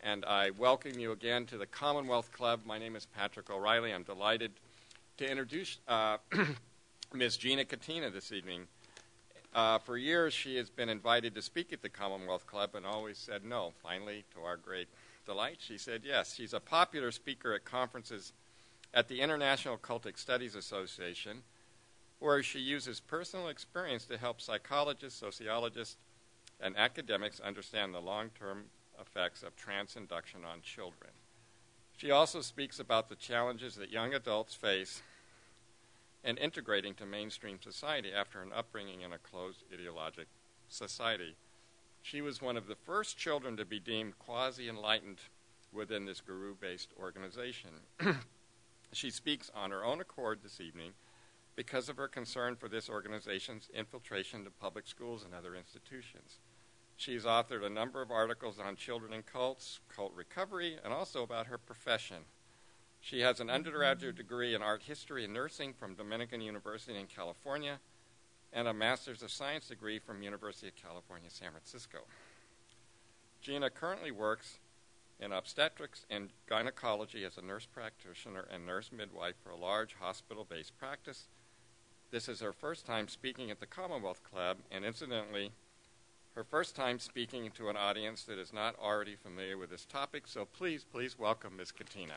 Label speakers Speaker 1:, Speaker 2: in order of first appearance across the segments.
Speaker 1: and I welcome you again to the Commonwealth Club. My name is Patrick O'Reilly. I'm delighted to introduce Ms. Gina Catena this evening. For years, she has been invited to speak at the Commonwealth Club and always said no. Finally, to our great delight, she said yes. She's a popular speaker at conferences at the International Cultic Studies Association, where she uses personal experience to help psychologists, sociologists, and academics understand the long-term effects of transinduction on children. She also speaks about the challenges that young adults face in integrating to mainstream society after an upbringing in a closed ideologic society. She was one of the first children to be deemed quasi-enlightened within this guru-based organization. She speaks on her own accord this evening because of her concern for this organization's infiltration into public schools and other institutions. She's authored a number of articles on children and cults, cult recovery, and also about her profession. She has an undergraduate degree in art history and nursing from Dominican University in California and a Master's of Science degree from University of California, San Francisco. Gina currently works in obstetrics and gynecology as a nurse practitioner and nurse midwife for a large hospital-based practice. This is her first time speaking at the Commonwealth Club, and incidentally, her first time speaking to an audience that is not already familiar with this topic, so please welcome Ms. Catena.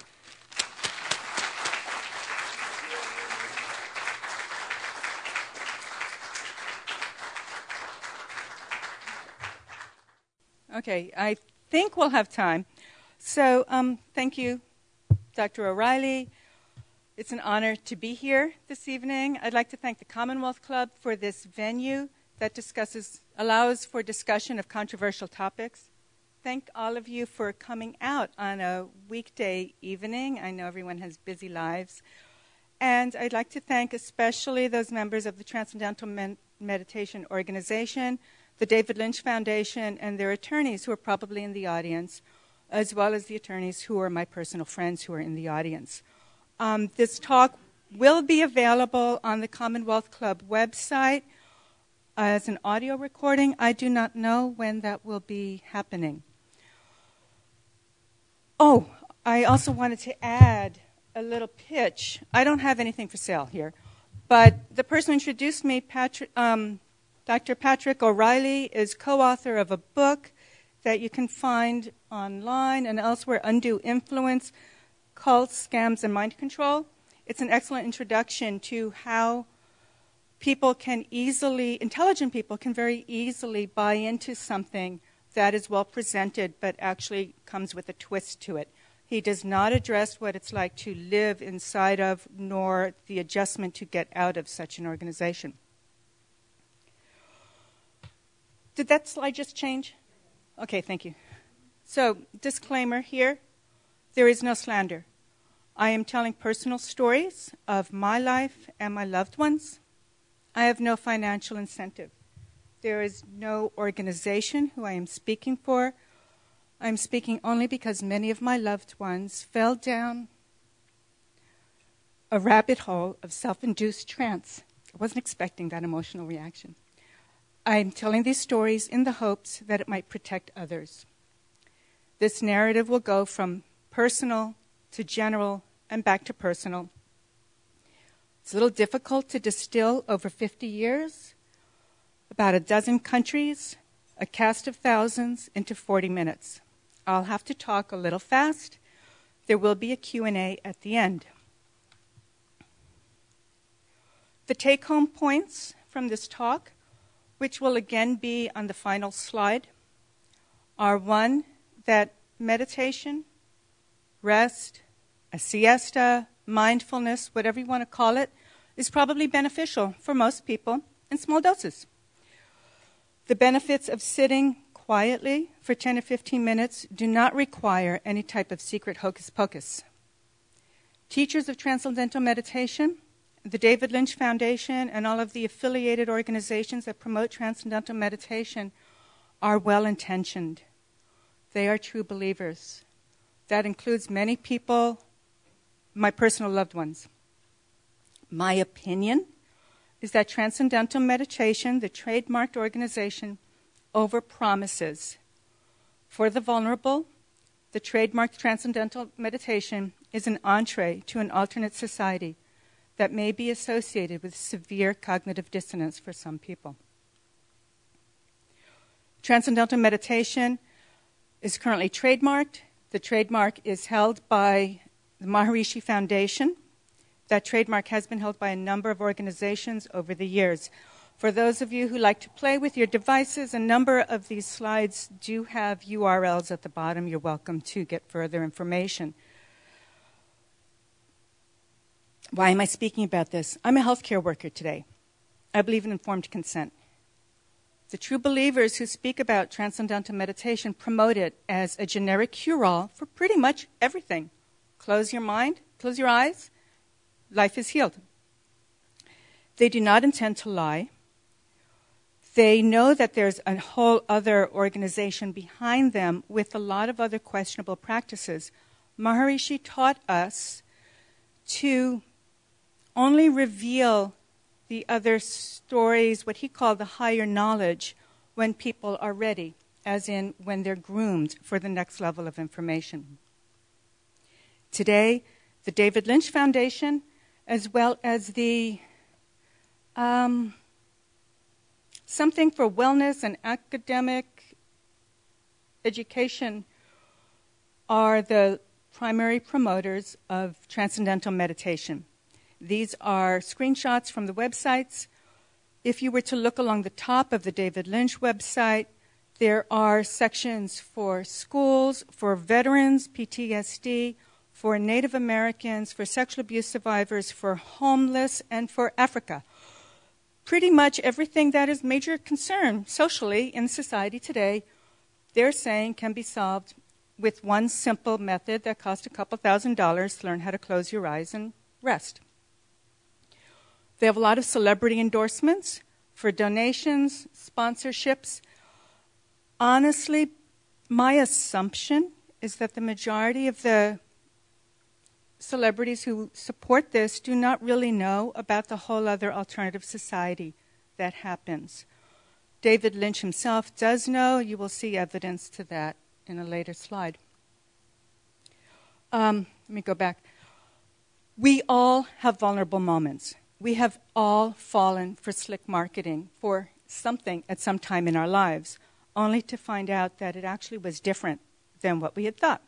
Speaker 2: Okay, I think we'll have time. So thank you, Dr. O'Reilly. It's an honor to be here this evening. I'd like to thank the Commonwealth Club for this venue that allows for discussion of controversial topics. Thank all of you for coming out on a weekday evening. I know everyone has busy lives. And I'd like to thank especially those members of the Transcendental Meditation Organization, the David Lynch Foundation, and their attorneys who are probably in the audience, as well as the attorneys who are my personal friends who are in the audience. This talk will be available on the Commonwealth Club website as an audio recording. I do not know when that will be happening. Oh, I also wanted to add a little pitch. I don't have anything for sale here, but the person who introduced me, Dr. Patrick O'Reilly, is co-author of a book that you can find online and elsewhere, Undue Influence, Cults, Scams, and Mind Control. It's an excellent introduction to how intelligent people can very easily buy into something that is well presented but actually comes with a twist to it. He does not address what it's like to live inside of, nor the adjustment to get out of such an organization. Did that slide just change? Okay, thank you. So, disclaimer here, there is no slander. I am telling personal stories of my life and my loved ones. I have no financial incentive. There is no organization who I am speaking for. I'm speaking only because many of my loved ones fell down a rabbit hole of self-induced trance. I wasn't expecting that emotional reaction. I'm telling these stories in the hopes that it might protect others. This narrative will go from personal to general and back to personal. It's a little difficult to distill over 50 years, about a dozen countries, a cast of thousands, into 40 minutes. I'll have to talk a little fast. There will be a Q&A at the end. The take-home points from this talk, which will again be on the final slide, are one, that meditation, rest, a siesta, mindfulness, whatever you want to call it, is probably beneficial for most people in small doses. The benefits of sitting quietly for 10 to 15 minutes do not require any type of secret hocus pocus. Teachers of Transcendental Meditation, the David Lynch Foundation, and all of the affiliated organizations that promote Transcendental Meditation are well-intentioned. They are true believers. That includes many people, my personal loved ones. My opinion is that Transcendental Meditation, the trademarked organization, overpromises for the vulnerable, the trademark Transcendental Meditation is an entree to an alternate society that may be associated with severe cognitive dissonance for some people. Transcendental Meditation is currently trademarked. The trademark is held by the Maharishi Foundation. That trademark has been held by a number of organizations over the years. For those of you who like to play with your devices, a number of these slides do have URLs at the bottom. You're welcome to get further information. Why am I speaking about this? I'm a healthcare worker today. I believe in informed consent. The true believers who speak about transcendental meditation promote it as a generic cure-all for pretty much everything. Close your mind, close your eyes, life is healed. They do not intend to lie. They know that there's a whole other organization behind them with a lot of other questionable practices. Maharishi taught us to only reveal the other stories, what he called the higher knowledge, when people are ready, as in when they're groomed for the next level of information. Today, the David Lynch Foundation, as well as the Something for Wellness and Academic Education, are the primary promoters of transcendental meditation. These are screenshots from the websites. If you were to look along the top of the David Lynch website, there are sections for schools, for veterans, PTSD, for Native Americans, for sexual abuse survivors, for homeless, and for Africa. Pretty much everything that is major concern socially in society today, they're saying can be solved with one simple method that costs a couple $1,000s to learn how to close your eyes and rest. They have a lot of celebrity endorsements for donations, sponsorships. Honestly, my assumption is that the majority of the celebrities who support this do not really know about the whole other alternative society that happens. David Lynch himself does know. You will see evidence to that in a later slide. Let me go back. We all have vulnerable moments. We have all fallen for slick marketing for something at some time in our lives, only to find out that it actually was different than what we had thought.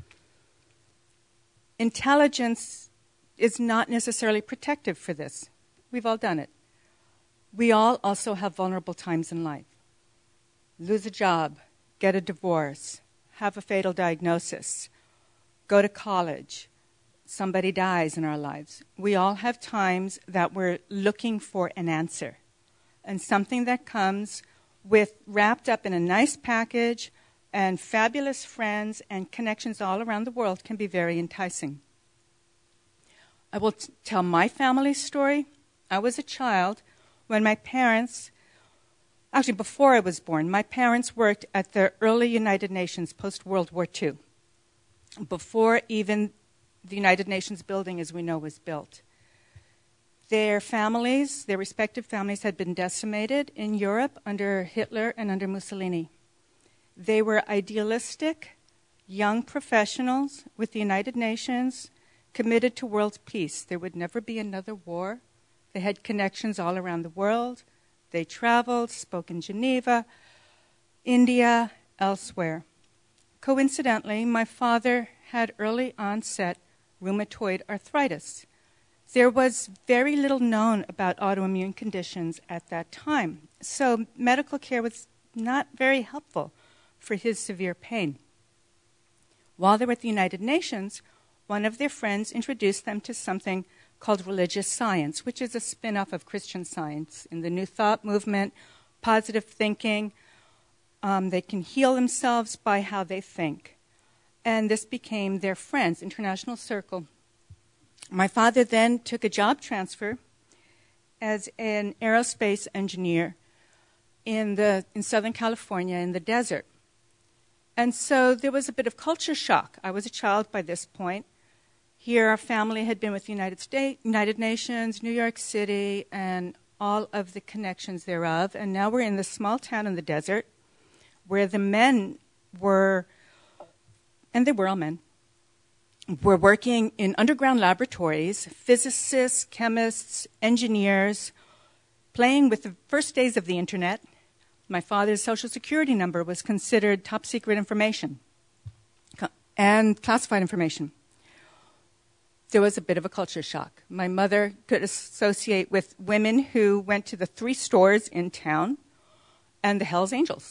Speaker 2: Intelligence is not necessarily protective for this. We've all done it. We all also have vulnerable times in life. Lose a job, get a divorce, have a fatal diagnosis, go to college, somebody dies in our lives. We all have times that we're looking for an answer, and something that comes with wrapped up in a nice package and fabulous friends and connections all around the world can be very enticing. I will tell my family's story. I was a child when my parents, actually before I was born, my parents worked at the early United Nations post-World War II, before even the United Nations building as we know was built. Their families, their respective families, had been decimated in Europe under Hitler and under Mussolini. They were idealistic, young professionals with the United Nations, committed to world peace. There would never be another war. They had connections all around the world. They traveled, spoke in Geneva, India, elsewhere. Coincidentally, my father had early onset rheumatoid arthritis. There was very little known about autoimmune conditions at that time, so medical care was not very helpful for his severe pain. While they were at the United Nations, one of their friends introduced them to something called religious science, which is a spin-off of Christian Science. In the New Thought movement, positive thinking, they can heal themselves by how they think. And this became their friends, International Circle. My father then took a job transfer as an aerospace engineer in Southern California in the desert. And so there was a bit of culture shock. I was a child by this point. Here our family had been with the United Nations, New York City, and all of the connections thereof. And now we're in this small town in the desert where the men were and they were all men, were working in underground laboratories, physicists, chemists, engineers, playing with the first days of the internet. My father's Social Security number was considered top secret information and classified information. There was a bit of a culture shock. My mother could associate with women who went to the 3 stores in town and the Hells Angels.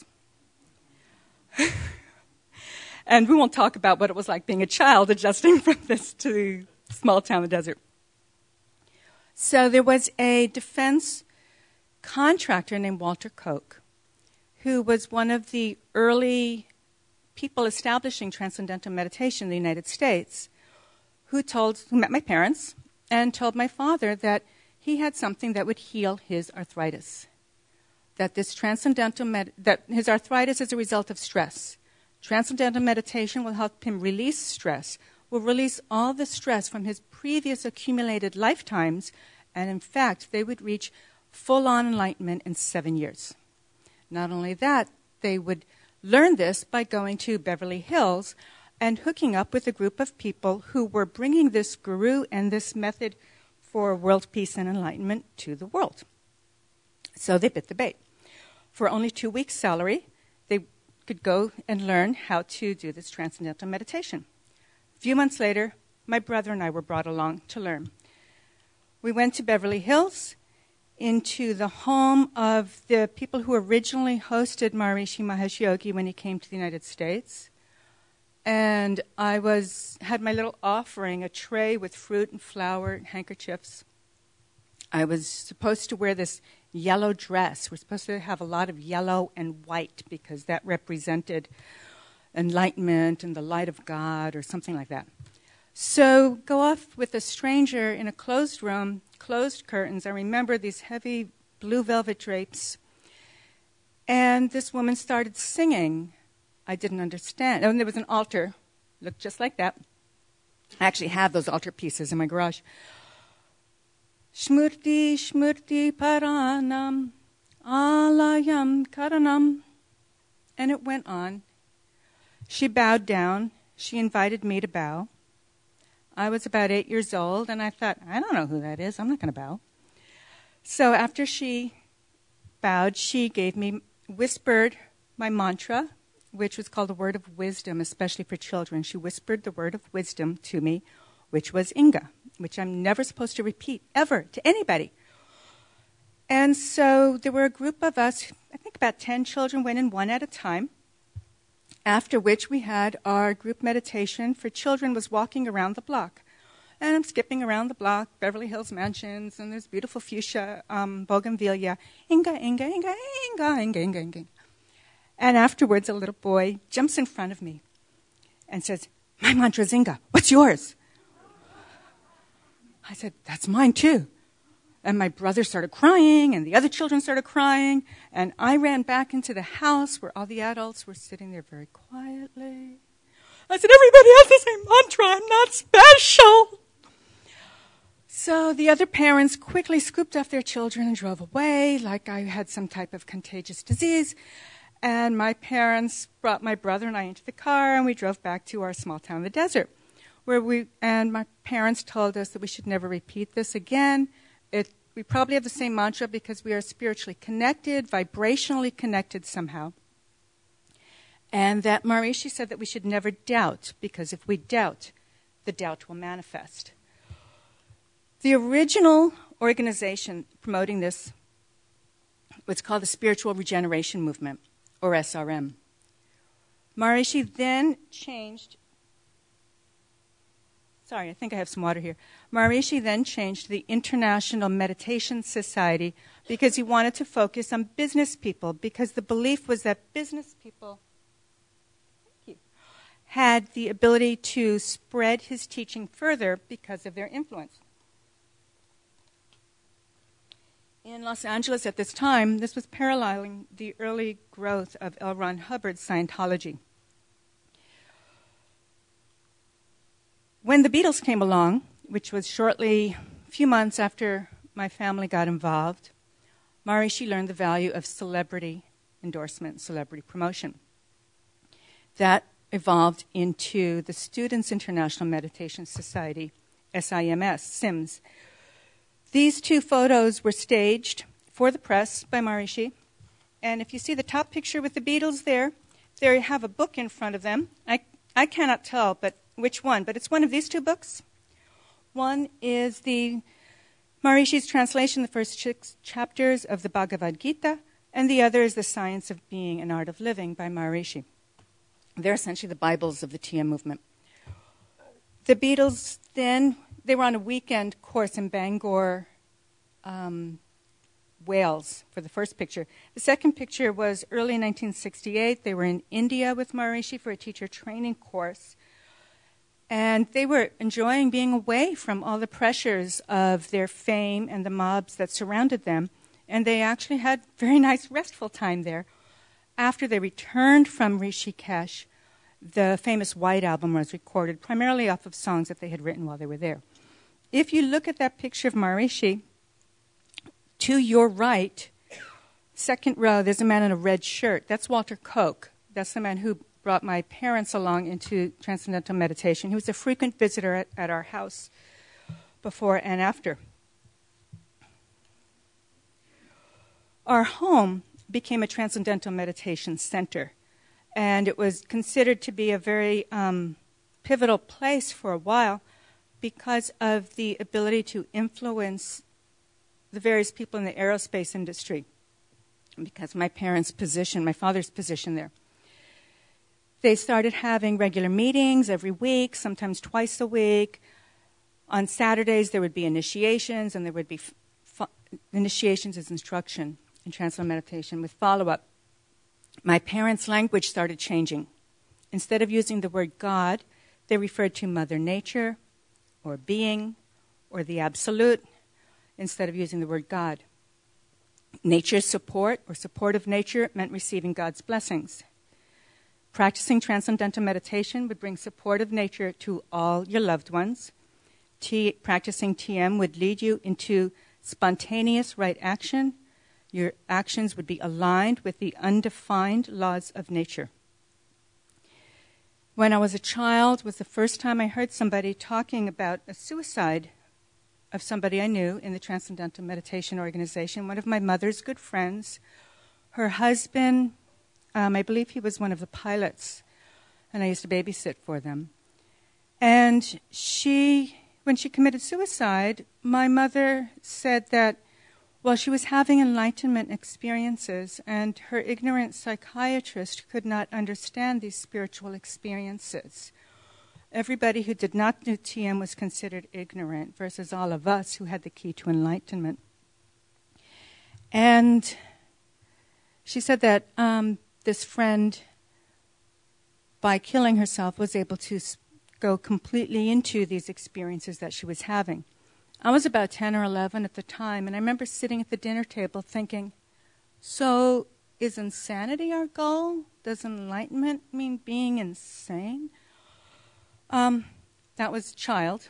Speaker 2: And we won't talk about what it was like being a child adjusting from this to small town in the desert. So there was a defense contractor named Walter Koch, who was one of the early people establishing transcendental meditation in the United States, who met my parents and told my father that he had something that would heal his arthritis. That this that his arthritis is a result of stress. Transcendental meditation will help him release stress, will release all the stress from his previous accumulated lifetimes, and in fact, they would reach full-on enlightenment in 7 years. Not only that, they would learn this by going to Beverly Hills and hooking up with a group of people who were bringing this guru and this method for world peace and enlightenment to the world. So they bit the bait. For only 2 weeks' salary, they could go and learn how to do this transcendental meditation. A few months later, my brother and I were brought along to learn. We went to Beverly Hills, into the home of the people who originally hosted Maharishi Mahesh Yogi when he came to the United States. And I had my little offering, a tray with fruit and flower and handkerchiefs. I was supposed to wear this yellow dress. We're supposed to have a lot of yellow and white because that represented enlightenment and the light of God or something like that. So go off with a stranger in a closed room, closed curtains. I remember these heavy blue velvet drapes. And this woman started singing. I didn't understand. And there was an altar, looked just like that. I actually have those altar pieces in my garage. Shmurti, Shmurti Paranam, Alayam Karanam. And it went on. She bowed down. She invited me to bow. I was about 8 years old, and I thought, I don't know who that is. I'm not going to bow. So after she bowed, she whispered my mantra, which was called the word of wisdom, especially for children. She whispered the word of wisdom to me, which was Inga, which I'm never supposed to repeat, ever, to anybody. And so there were a group of us, I think about 10 children went in one at a time, after which we had our group meditation for children was walking around the block. And I'm skipping around the block, Beverly Hills Mansions, and there's beautiful fuchsia, bougainvillea, Inga, Inga, Inga, Inga, Inga, Inga, Inga. And afterwards, a little boy jumps in front of me and says, my mantra is Inga. What's yours? I said, that's mine too. And my brother started crying, and the other children started crying, and I ran back into the house where all the adults were sitting there very quietly. I said, everybody has the same mantra. I'm not special. So the other parents quickly scooped up their children and drove away like I had some type of contagious disease. And my parents brought my brother and I into the car, and we drove back to our small town in the desert, and my parents told us that we should never repeat this again. We probably have the same mantra because we are spiritually connected, vibrationally connected somehow. And that Maharishi said that we should never doubt, because if we doubt, the doubt will manifest. The original organization promoting this was called the Spiritual Regeneration Movement, or SRM. Maharishi then changed... Sorry, I think I have some water here. Maharishi then changed to the International Meditation Society because he wanted to focus on business people, because the belief was that business people had the ability to spread his teaching further because of their influence. In Los Angeles at this time, this was paralleling the early growth of L. Ron Hubbard's Scientology. When the Beatles came along, which was shortly a few months after my family got involved, Maharishi learned the value of celebrity endorsement, celebrity promotion. That evolved into the Students International Meditation Society, SIMS. These two photos were staged for the press by Maharishi. And if you see the top picture with the Beatles there, they have a book in front of them. I cannot tell which one, but it's one of these two books. One is the Maharishi's translation, the first 6 chapters of the Bhagavad Gita, and the other is The Science of Being and Art of Living by Maharishi. They're essentially the Bibles of the TM movement. The Beatles then, they were on a weekend course in Bangor, Wales, for the first picture. The second picture was early 1968. They were in India with Maharishi for a teacher training course. And they were enjoying being away from all the pressures of their fame and the mobs that surrounded them. And they actually had very nice restful time there. After they returned from Rishikesh, the famous White Album was recorded, primarily off of songs that they had written while they were there. If you look at that picture of Maharishi, to your right, second row, there's a man in a red shirt. That's Walter Koch. That's the man who brought my parents along into Transcendental Meditation. He was a frequent visitor at our house before and after. Our home became a Transcendental Meditation center, and it was considered to be a very pivotal place for a while because of the ability to influence the various people in the aerospace industry, because my parents' position, my father's position there. They started having regular meetings every week, sometimes twice a week. On Saturdays, there would be initiations, and there would be initiations as instruction in Transcendental Meditation with follow-up. My parents' language started changing. Instead of using the word God, they referred to Mother Nature or being or the Absolute instead of using the word God. Nature's support or support of nature meant receiving God's blessings. Practicing Transcendental Meditation would bring support of nature to all your loved ones. Practicing TM would lead you into spontaneous right action. Your actions would be aligned with the undefined laws of nature. When I was a child was the first time I heard somebody talking about a suicide of somebody I knew in the Transcendental Meditation Organization, one of my mother's good friends. Her husband, I believe he was one of the pilots, and I used to babysit for them. And when she committed suicide, my mother said that while she was having enlightenment experiences, and her ignorant psychiatrist could not understand these spiritual experiences. Everybody who did not do TM was considered ignorant versus all of us who had the key to enlightenment. And she said that this friend, by killing herself, was able to go completely into these experiences that she was having. I was about 10 or 11 at the time, and I remember sitting at the dinner table thinking, so is insanity our goal? Does enlightenment mean being insane? That was a child.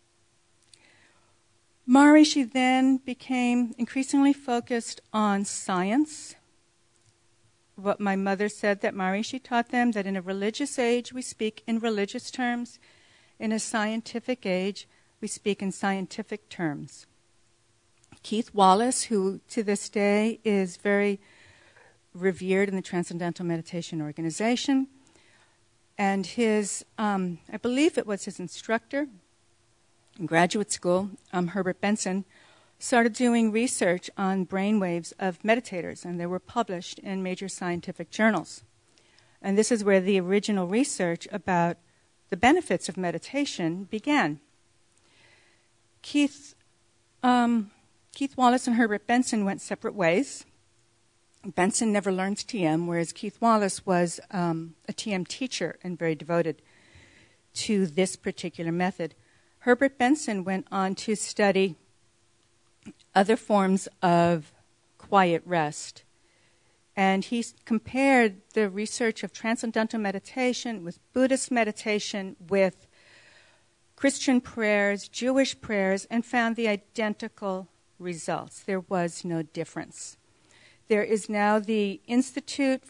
Speaker 2: Maharishi then became increasingly focused on science. What my mother said that Maharishi taught them, that in a religious age we speak in religious terms, in a scientific age we speak in scientific terms. Keith Wallace, who to this day is very revered in the Transcendental Meditation Organization, and his, I believe it was his instructor in graduate school, Herbert Benson, started doing research on brainwaves of meditators, and they were published in major scientific journals. And this is where the original research about the benefits of meditation began. Keith Wallace and Herbert Benson went separate ways. Benson never learned TM, whereas Keith Wallace was a TM teacher and very devoted to this particular method. Herbert Benson went on to study other forms of quiet rest. And he compared the research of Transcendental Meditation with Buddhist meditation, with Christian prayers, Jewish prayers, and found the identical results. There was no difference. There is now the Institute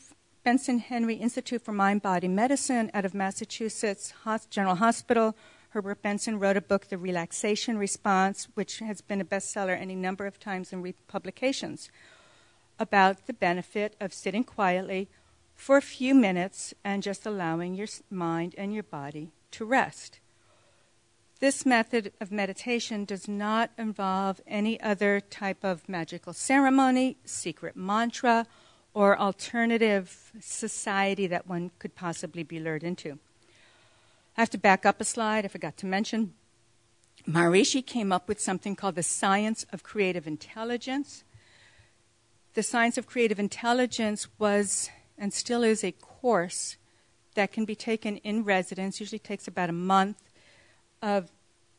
Speaker 2: Benson Henry Institute for Mind-Body Medicine out of Massachusetts General Hospital. Herbert Benson wrote a book, The Relaxation Response, which has been a bestseller any number of times in publications, about the benefit of sitting quietly for a few minutes and just allowing your mind and your body to rest. This method of meditation does not involve any other type of magical ceremony, secret mantra, or alternative society that one could possibly be lured into. I have to back up a slide. I forgot to mention. Maharishi came up with something called the Science of Creative Intelligence. The Science of Creative Intelligence was and still is a course that can be taken in residence, usually takes about a month. Of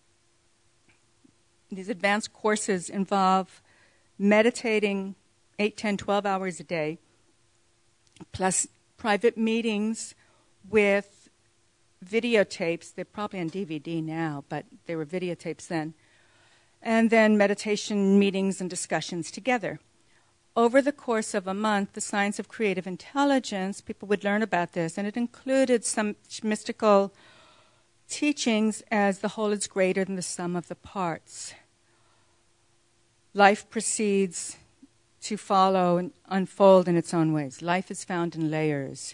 Speaker 2: these advanced courses involve meditating 8, 10, 12 hours a day, plus private meetings with videotapes. They're probably on DVD now, but they were videotapes then. And then meditation meetings and discussions together. Over the course of a month, the Science of Creative Intelligence, people would learn about this, and it included some mystical teachings as the whole is greater than the sum of the parts. Life proceeds to follow and unfold in its own ways. Life is found in layers,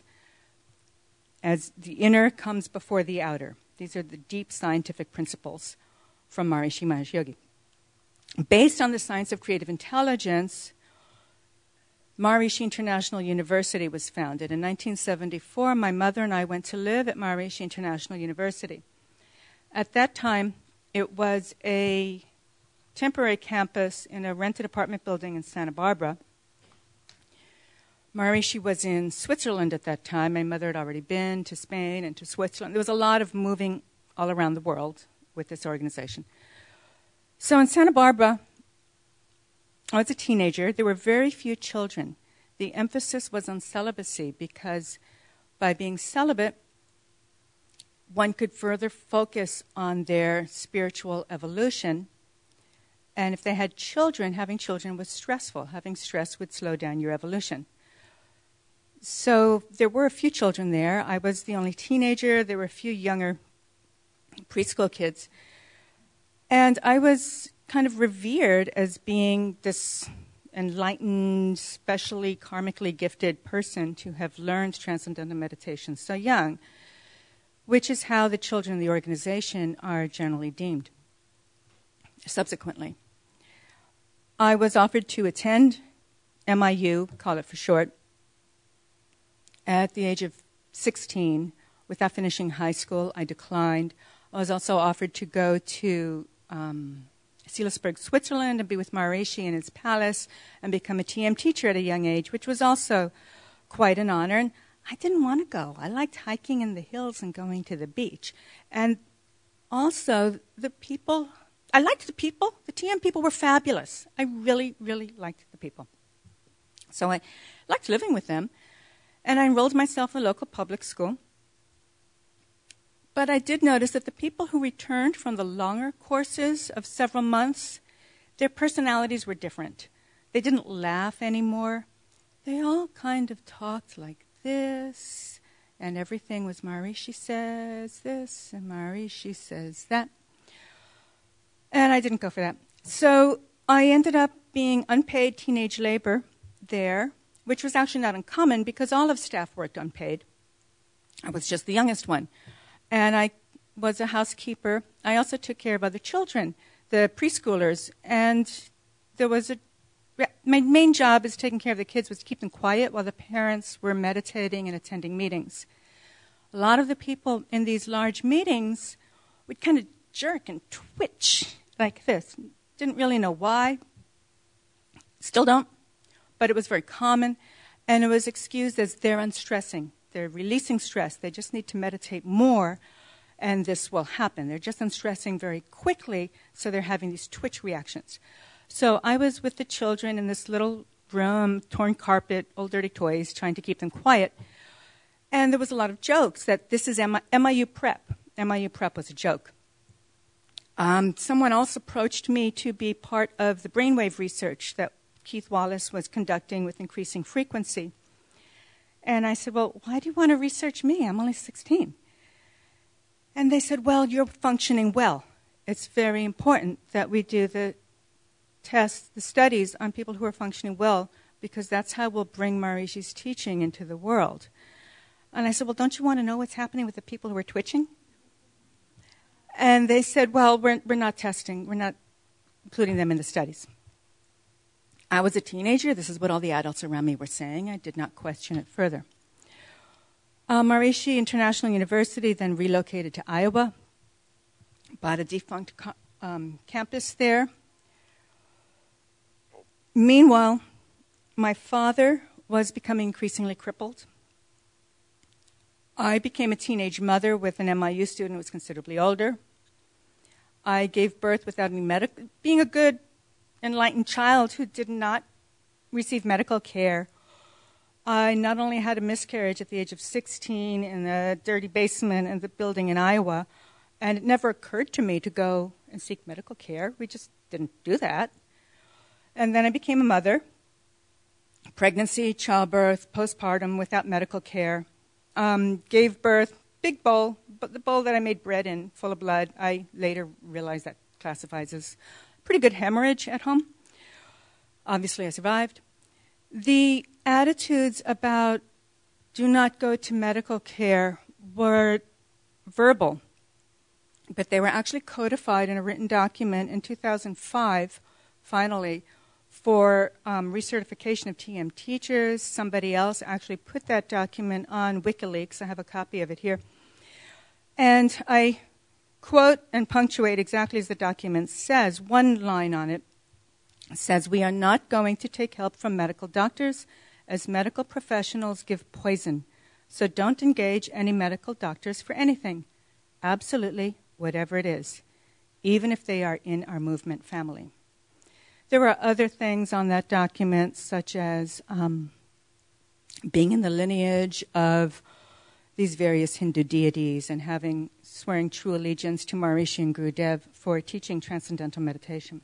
Speaker 2: as the inner comes before the outer. These are the deep scientific principles from Maharishi Mahesh Yogi. Based on the Science of Creative Intelligence, Maharishi International University was founded. In 1974, my mother and I went to live at Maharishi International University. At that time, it was a temporary campus in a rented apartment building in Santa Barbara. Maharishi was in Switzerland at that time. My mother had already been to Spain and to Switzerland. There was a lot of moving all around the world with this organization. So in Santa Barbara, I was a teenager. There were very few children. The emphasis was on celibacy because by being celibate, one could further focus on their spiritual evolution. And if they had children, having children was stressful. Having stress would slow down your evolution. So there were a few children there. I was the only teenager. There were a few younger preschool kids. And I was kind of revered as being this enlightened, specially karmically gifted person to have learned transcendental meditation so young, which is how the children of the organization are generally deemed. Subsequently, I was offered to attend MIU, call it for short, at the age of 16. Without finishing high school, I declined. I was also offered to go to Seelisberg, Switzerland, and be with Maharishi in his palace and become a TM teacher at a young age, which was also quite an honor. And I didn't want to go. I liked hiking in the hills and going to the beach. And also the people, I liked the people. The TM people were fabulous. I really, really liked the people. So I liked living with them. And I enrolled myself in a local public school. But I did notice that the people who returned from the longer courses of several months, their personalities were different. They didn't laugh anymore. They all kind of talked like this, and everything was Maharishi says this, and Maharishi says that. And I didn't go for that. So I ended up being unpaid teenage labor there, which was actually not uncommon because all of staff worked unpaid. I was just the youngest one. And I was a housekeeper. I also took care of other children, the preschoolers. And my main job as taking care of the kids was to keep them quiet while the parents were meditating and attending meetings. A lot of the people in these large meetings would kind of jerk and twitch like this. Didn't really know why. Still don't. But it was very common. And it was excused as they're unstressing. They're releasing stress. They just need to meditate more, and this will happen. They're just unstressing very quickly, so they're having these twitch reactions. So I was with the children in this little room, torn carpet, old dirty toys, trying to keep them quiet. And there was a lot of jokes that this is MIU prep. MIU prep was a joke. Someone else approached me to be part of the brainwave research that Keith Wallace was conducting with increasing frequency. And I said, well, why do you want to research me? I'm only 16. And they said, well, you're functioning well. It's very important that we do the tests, the studies on people who are functioning well, because that's how we'll bring Maharishi's teaching into the world. And I said, well, don't you want to know what's happening with the people who are twitching? And they said, well, we're not testing. We're not including them in the studies. I was a teenager. This is what all the adults around me were saying. I did not question it further. Maharishi International University then relocated to Iowa, bought a defunct campus there. Meanwhile, my father was becoming increasingly crippled. I became a teenage mother with an MIU student who was considerably older. I gave birth without any medical, being a good, enlightened child who did not receive medical care. I not only had a miscarriage at the age of 16 in a dirty basement in the building in Iowa, and it never occurred to me to go and seek medical care. We just didn't do that. And then I became a mother. Pregnancy, childbirth, postpartum, without medical care. Gave birth, big bowl, but the bowl that I made bread in, full of blood. I later realized that classifies as pretty good hemorrhage at home. Obviously, I survived. The attitudes about do not go to medical care were verbal, but they were actually codified in a written document in 2005, finally, for recertification of TM teachers. Somebody else actually put that document on WikiLeaks. I have a copy of it here. And I quote and punctuate exactly as the document says. One line on it says, "We are not going to take help from medical doctors, as medical professionals give poison. So don't engage any medical doctors for anything. Absolutely, whatever it is, even if they are in our movement family." There were other things on that document, such as being in the lineage of these various Hindu deities and swearing true allegiance to Maharishi and Gurudev for teaching transcendental meditation.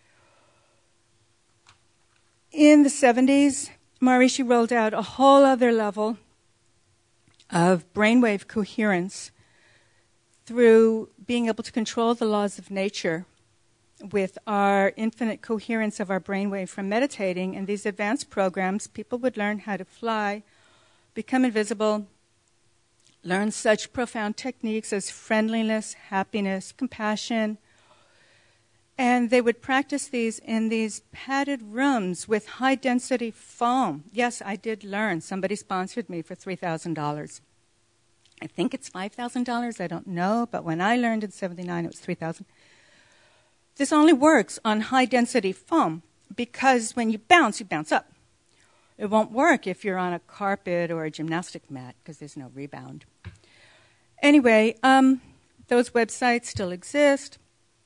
Speaker 2: In the 70s, Maharishi rolled out a whole other level of brainwave coherence through being able to control the laws of nature with our infinite coherence of our brainwave from meditating. In these advanced programs, people would learn how to fly, become invisible, learn such profound techniques as friendliness, happiness, compassion, and they would practice these in these padded rooms with high-density foam. Yes, I did learn. Somebody sponsored me for $3,000. I think it's $5,000. I don't know, but when I learned in '79, it was $3,000. This only works on high-density foam because when you bounce up. It won't work if you're on a carpet or a gymnastic mat because there's no rebound. Anyway, those websites still exist.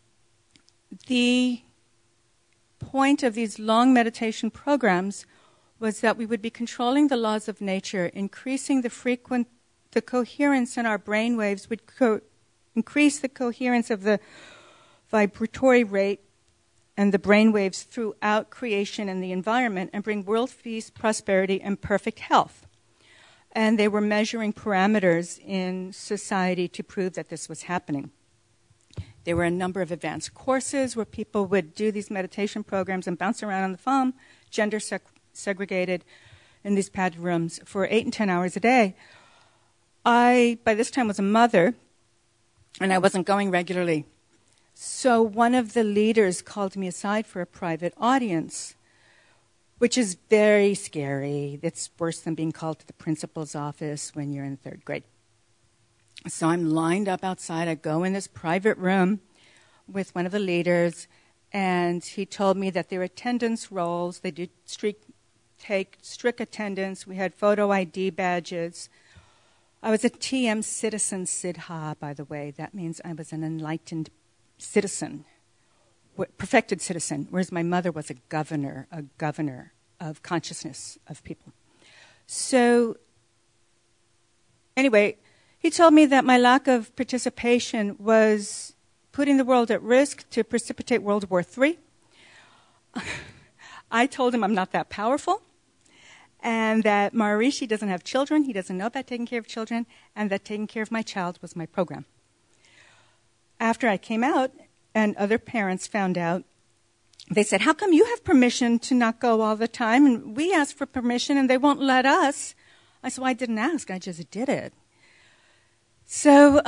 Speaker 2: The point of these long meditation programs was that we would be controlling the laws of nature, increasing the coherence in our brain waves would increase the coherence of the vibratory rate and the brain waves throughout creation and the environment and bring world peace, prosperity, and perfect health. And they were measuring parameters in society to prove that this was happening. There were a number of advanced courses where people would do these meditation programs and bounce around on the foam, gender segregated in these padded rooms for 8 and 10 hours a day. I, by this time, was a mother, and I wasn't going regularly. So one of the leaders called me aside for a private audience, which is very scary. It's worse than being called to the principal's office when you're in 3rd grade. So I'm lined up outside. I go in this private room with one of the leaders, and he told me that their attendance rolls, they did take strict attendance. We had photo ID badges. I was a TM citizen Siddha, by the way. That means I was an enlightened citizen, perfected citizen, whereas my mother was a governor of consciousness of people. So anyway, he told me that my lack of participation was putting the world at risk to precipitate World War III. I told him I'm not that powerful, and that Maharishi doesn't have children, he doesn't know about taking care of children, and that taking care of my child was my program. After I came out and other parents found out, they said, how come you have permission to not go all the time? And we asked for permission and they won't let us. I said, well, I didn't ask, I just did it. So,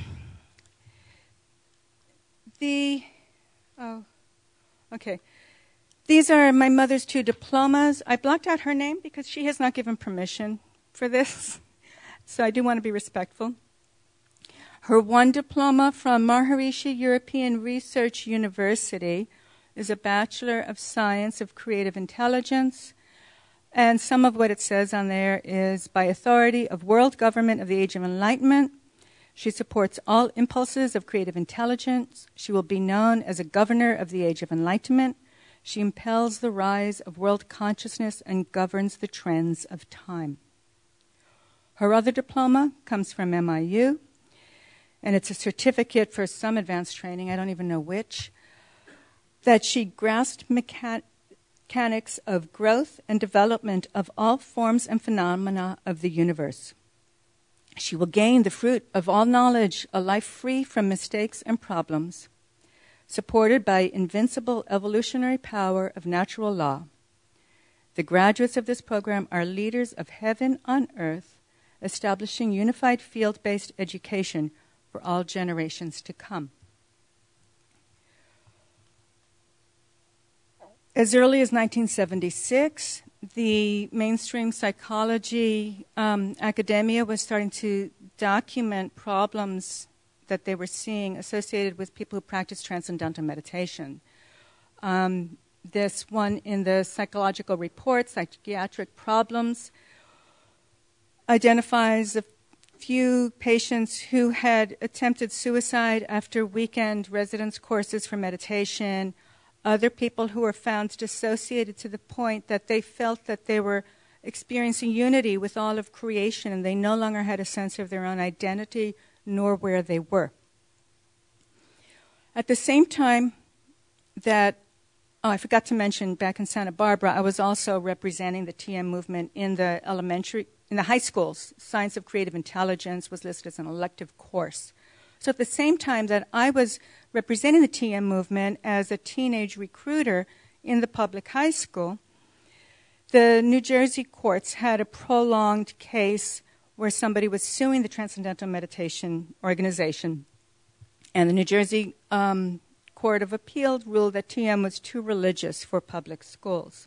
Speaker 2: These are my mother's 2 diplomas. I blocked out her name because she has not given permission for this. So I do want to be respectful. Her 1 diploma from Maharishi European Research University is a Bachelor of Science of Creative Intelligence. And some of what it says on there is by authority of world government of the Age of Enlightenment. She supports all impulses of creative intelligence. She will be known as a governor of the Age of Enlightenment. She impels the rise of world consciousness and governs the trends of time. Her other diploma comes from MIU, and it's a certificate for some advanced training, I don't even know which, that she grasped mechanics of growth and development of all forms and phenomena of the universe. She will gain the fruit of all knowledge, a life free from mistakes and problems, supported by invincible evolutionary power of natural law. The graduates of this program are leaders of heaven on earth, establishing unified field-based education for all generations to come. As early as 1976, the mainstream psychology academia was starting to document problems that they were seeing associated with people who practice transcendental meditation. This one in the psychological report, Psychiatric Problems, identifies a few patients who had attempted suicide after weekend residence courses for meditation, other people who were found dissociated to the point that they felt that they were experiencing unity with all of creation and they no longer had a sense of their own identity nor where they were. At the same time that, I forgot to mention, back in Santa Barbara, I was also representing the TM movement in the high schools. Science of Creative Intelligence was listed as an elective course. So at the same time that I was representing the TM movement as a teenage recruiter in the public high school, the New Jersey courts had a prolonged case where somebody was suing the Transcendental Meditation Organization. And the New Jersey Court of Appeal ruled that TM was too religious for public schools.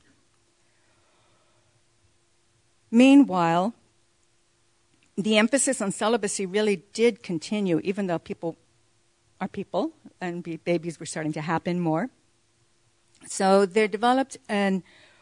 Speaker 2: Meanwhile, the emphasis on celibacy really did continue, even though people are people and babies were starting to happen more. So they developed 2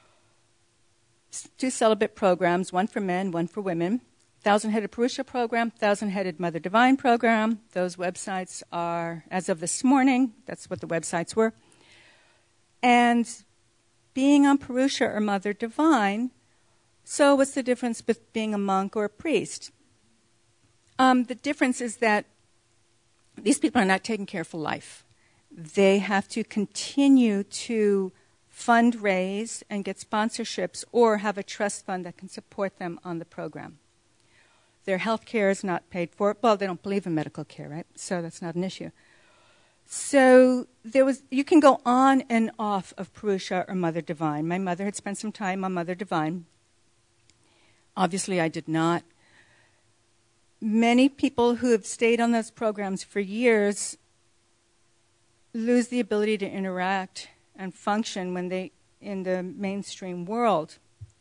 Speaker 2: celibate programs, one for men, one for women. 1,000-headed Purusha program, 1,000-headed Mother Divine program. Those websites are, as of this morning, that's what the websites were. And being on Purusha or Mother Divine, so what's the difference with being a monk or a priest? The difference is that these people are not taken care of for life. They have to continue to fundraise and get sponsorships or have a trust fund that can support them on the program. Their health care is not paid for. Well, they don't believe in medical care, right? So that's not an issue. So you can go on and off of Purusha or Mother Divine. My mother had spent some time on Mother Divine. Obviously, I did not. Many people who have stayed on those programs for years lose the ability to interact and function when they in the mainstream world.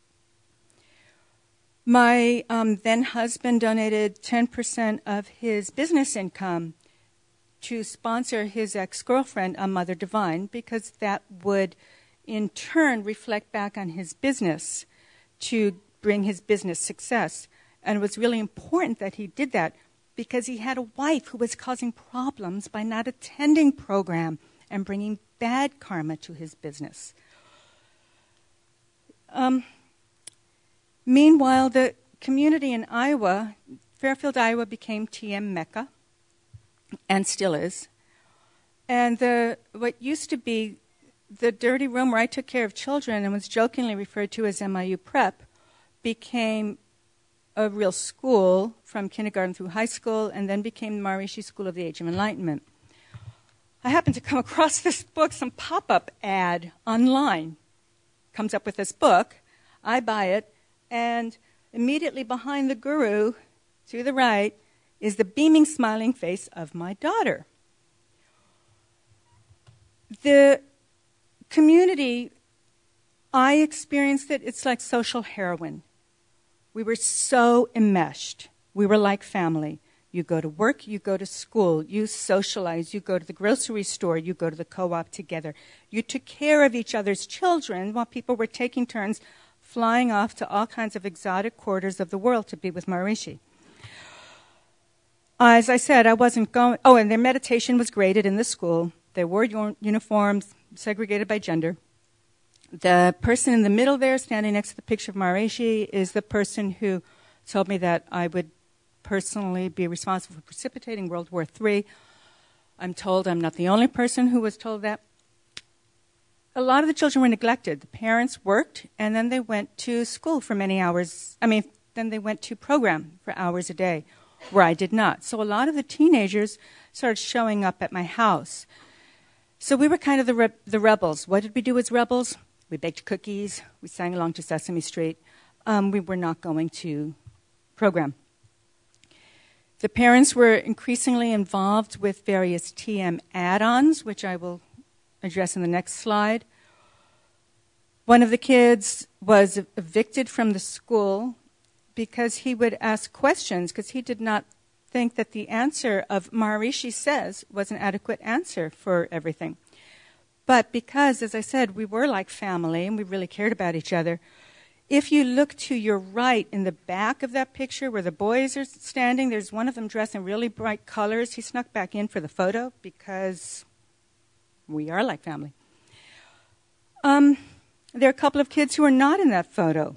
Speaker 2: My then husband donated 10% of his business income to sponsor his ex-girlfriend on Mother Divine because that would in turn reflect back on his business to bring his business success. And it was really important that he did that because he had a wife who was causing problems by not attending program and bringing bad karma to his business. Meanwhile, the community in Iowa, Fairfield, Iowa, became TM Mecca, and still is. And what used to be the dirty room where I took care of children and was jokingly referred to as MIU Prep became a real school from kindergarten through high school, and then became the Maharishi School of the Age of Enlightenment. I happened to come across this book, some pop-up ad online. Comes up with this book. I buy it, and immediately behind the guru, to the right, is the beaming, smiling face of my daughter. The community, I experienced it, it's like social heroin. We were so enmeshed. We were like family. You go to work, you go to school, you socialize, you go to the grocery store, you go to the co-op together. You took care of each other's children while people were taking turns flying off to all kinds of exotic quarters of the world to be with Maharishi. As I said, I wasn't going... Oh, and their meditation was graded in the school. They wore uniforms, segregated by gender. The person in the middle there, standing next to the picture of Maharishi, is the person who told me that I would personally be responsible for precipitating World War III. I'm told I'm not the only person who was told that. A lot of the children were neglected. The parents worked, and then they went to school for many hours. Then they went to program for hours a day, where I did not. So a lot of the teenagers started showing up at my house. So we were kind of the rebels. What did we do as rebels? We baked cookies. We sang along to Sesame Street. We were not going to program. The parents were increasingly involved with various TM add-ons, which I will address in the next slide. One of the kids was evicted from the school because he would ask questions, because he did not think that the answer of Maharishi Says was an adequate answer for everything. But because, as I said, we were like family and we really cared about each other, if you look to your right in the back of that picture where the boys are standing, there's one of them dressed in really bright colors. He snuck back in for the photo because we are like family. There are a couple of kids who are not in that photo.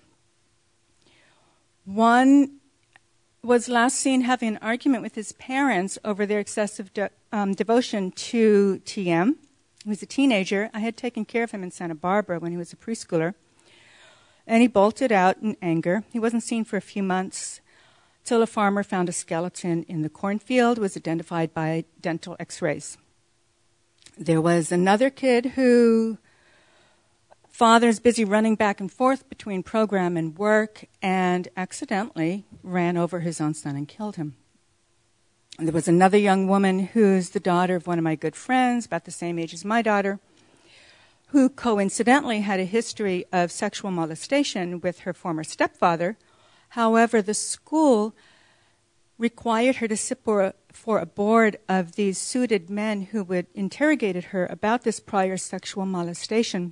Speaker 2: One was last seen having an argument with his parents over their excessive devotion to TM. He was a teenager. I had taken care of him in Santa Barbara when he was a preschooler. And he bolted out in anger. He wasn't seen for a few months till a farmer found a skeleton in the cornfield, was identified by dental x-rays. There was another kid who father's busy running back and forth between program and work and accidentally ran over his own son and killed him. And there was another young woman who's the daughter of one of my good friends, about the same age as my daughter, who coincidentally had a history of sexual molestation with her former stepfather. However, the school required her to sit for a board of these suited men who would interrogated her about this prior sexual molestation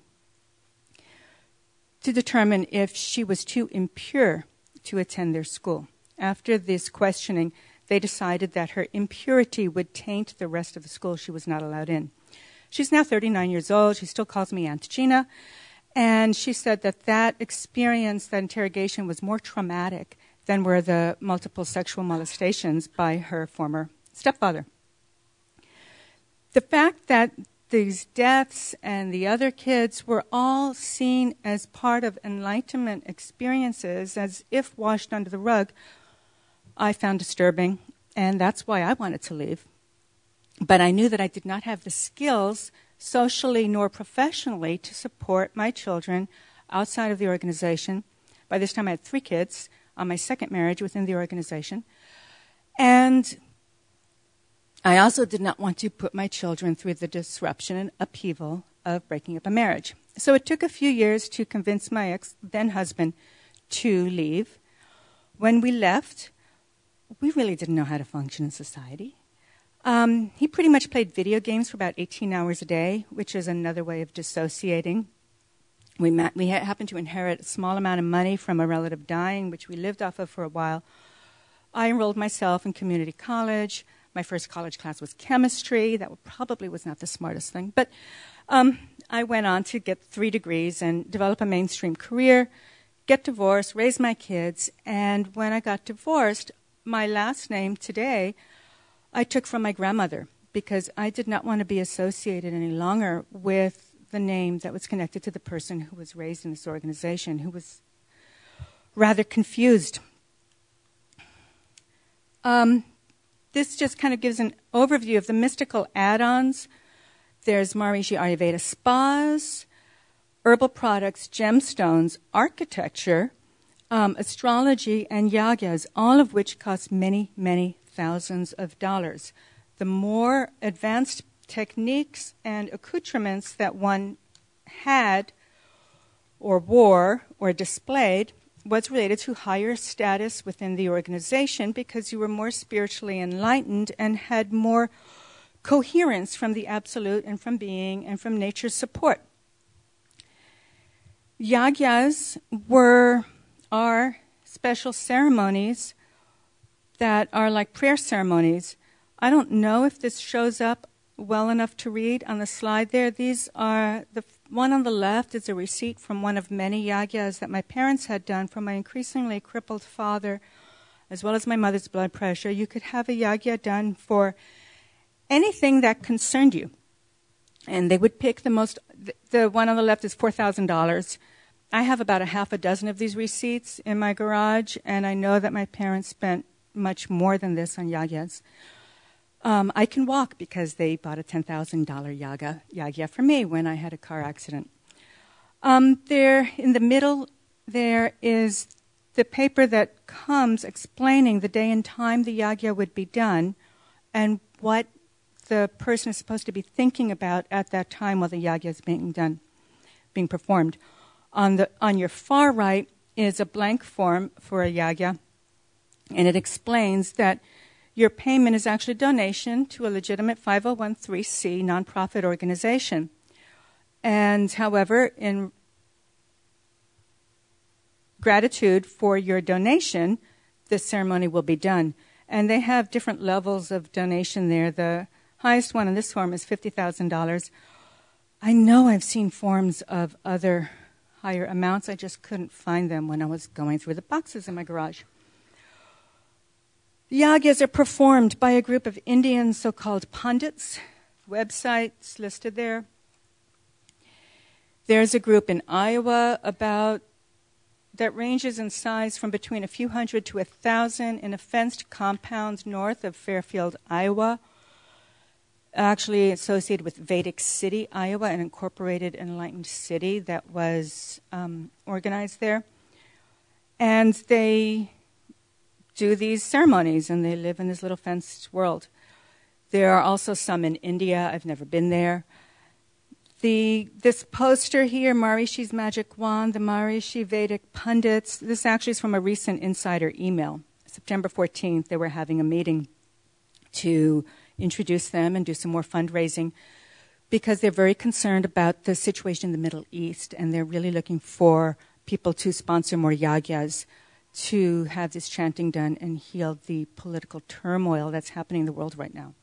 Speaker 2: to determine if she was too impure to attend their school. After this questioning, they decided that her impurity would taint the rest of the school. She was not allowed in. She's now 39 years old. She still calls me Aunt Gina. And she said that experience, that interrogation, was more traumatic than were the multiple sexual molestations by her former stepfather. The fact that these deaths and the other kids were all seen as part of enlightenment experiences, as if washed under the rug, I found disturbing. And that's why I wanted to leave. But I knew that I did not have the skills, socially nor professionally, to support my children outside of the organization. By this time, I had 3 kids on my second marriage within the organization. And I also did not want to put my children through the disruption and upheaval of breaking up a marriage. So it took a few years to convince my then-husband to leave. When we left, we really didn't know how to function in society. He pretty much played video games for about 18 hours a day, which is another way of dissociating. We happened to inherit a small amount of money from a relative dying, which we lived off of for a while. I enrolled myself in community college. My first college class was chemistry. That probably was not the smartest thing. But I went on to get 3 degrees and develop a mainstream career, get divorced, raise my kids. And when I got divorced, my last name today I took from my grandmother, because I did not want to be associated any longer with the name that was connected to the person who was raised in this organization, who was rather confused. This just kind of gives an overview of the mystical add-ons. There's Maharishi Ayurveda spas, herbal products, gemstones, architecture, astrology, and yagyas, all of which cost many, many thousands of dollars. The more advanced techniques and accoutrements that one had or wore or displayed was related to higher status within the organization because you were more spiritually enlightened and had more coherence from the absolute and from being and from nature's support. Yagyas are special ceremonies that are like prayer ceremonies. I don't know if this shows up well enough to read on the slide there. These are, the one on the left is a receipt from one of many yagyas that my parents had done for my increasingly crippled father, as well as my mother's blood pressure. You could have a yagya done for anything that concerned you. And they would pick the one on the left is $4,000. I have about a half a dozen of these receipts in my garage, and I know that my parents spent much more than this on yagyas. I can walk because they bought a $10,000 yagya for me when I had a car accident. There in the middle, there is the paper that comes explaining the day and time the yagya would be done and what the person is supposed to be thinking about at that time while the yagya is being performed. On your far right is a blank form for a yagya, and it explains that your payment is actually a donation to a legitimate 501(c) nonprofit organization. And however, in gratitude for your donation, this ceremony will be done. And they have different levels of donation there. The highest one in this form is $50,000. I know I've seen forms of other higher amounts. I just couldn't find them when I was going through the boxes in my garage. The yagyas are performed by a group of Indian so-called pandits. Websites listed there. There's a group in Iowa that ranges in size from between a few hundred to 1,000 in a fenced compound north of Fairfield, Iowa, actually associated with Vedic City, Iowa, an incorporated enlightened city that was organized there. And they do these ceremonies, and they live in this little fenced world. There are also some in India. I've never been there. This poster here, Maharishi's Magic Wand, the Maharishi Vedic Pundits, this actually is from a recent insider email. September 14th, they were having a meeting to introduce them and do some more fundraising because they're very concerned about the situation in the Middle East, and they're really looking for people to sponsor more yagyas to have this chanting done and heal the political turmoil that's happening in the world right now.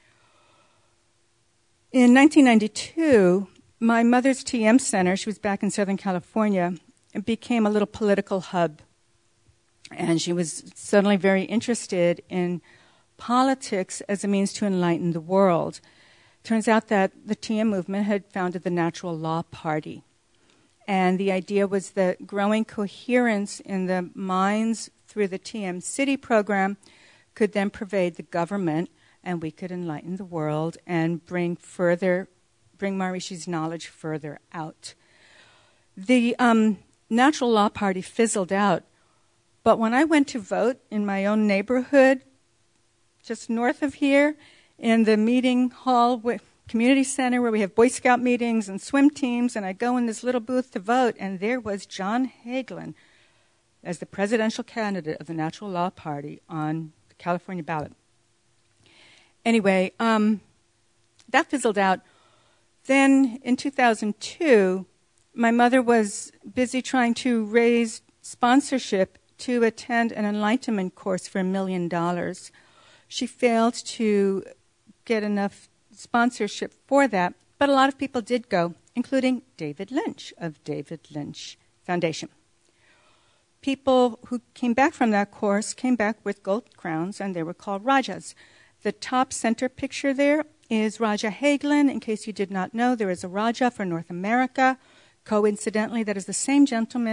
Speaker 2: In 1992, my mother's TM Center, she was back in Southern California, became a little political hub. And she was suddenly very interested in politics as a means to enlighten the world. Turns out that the TM movement had founded the Natural Law Party. And the idea was that growing coherence in the minds through the TM City program could then pervade the government, and we could enlighten the world and bring Maharishi's knowledge further out. The Natural Law Party fizzled out, but when I went to vote in my own neighborhood, just north of here, in the meeting hall community center where we have Boy Scout meetings and swim teams, and I go in this little booth to vote, and there was John Hagelin as the presidential candidate of the Natural Law Party on the California ballot. Anyway, that fizzled out. Then in 2002, my mother was busy trying to raise sponsorship to attend an enlightenment course for $1 million. She failed to get enough sponsorship for that, but a lot of people did go, including David Lynch of David Lynch Foundation. People who came back from that course came back with gold crowns, and they were called Rajas. The top center picture there is Raja Hagelin. In case you did not know, there is a Raja for North America. Coincidentally, that is the same gentleman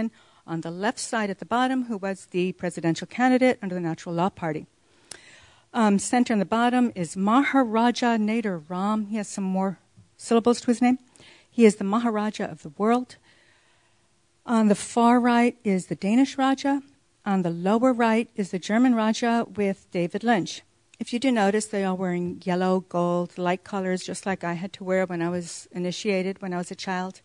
Speaker 2: on the left side at the bottom, who was the presidential candidate under the Natural Law Party. Center in the bottom is Maharaja Nader Ram. He has some more syllables to his name. He is the Maharaja of the world. On the far right is the Danish Raja. On the lower right is the German Raja with David Lynch. If you do notice, they are wearing yellow, gold, light colors, just like I had to wear when I was initiated when I was a child.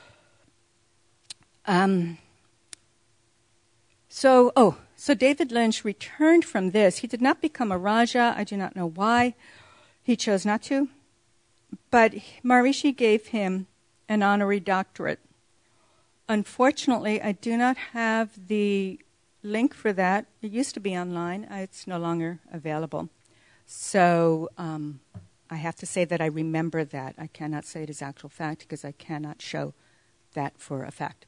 Speaker 2: So David Lynch returned from this. He did not become a Raja. I do not know why. He chose not to. But Maharishi gave him an honorary doctorate. Unfortunately, I do not have the link for that. It used to be online. It's no longer available. So I have to say that I remember that. I cannot say it is actual fact because I cannot show that for a fact.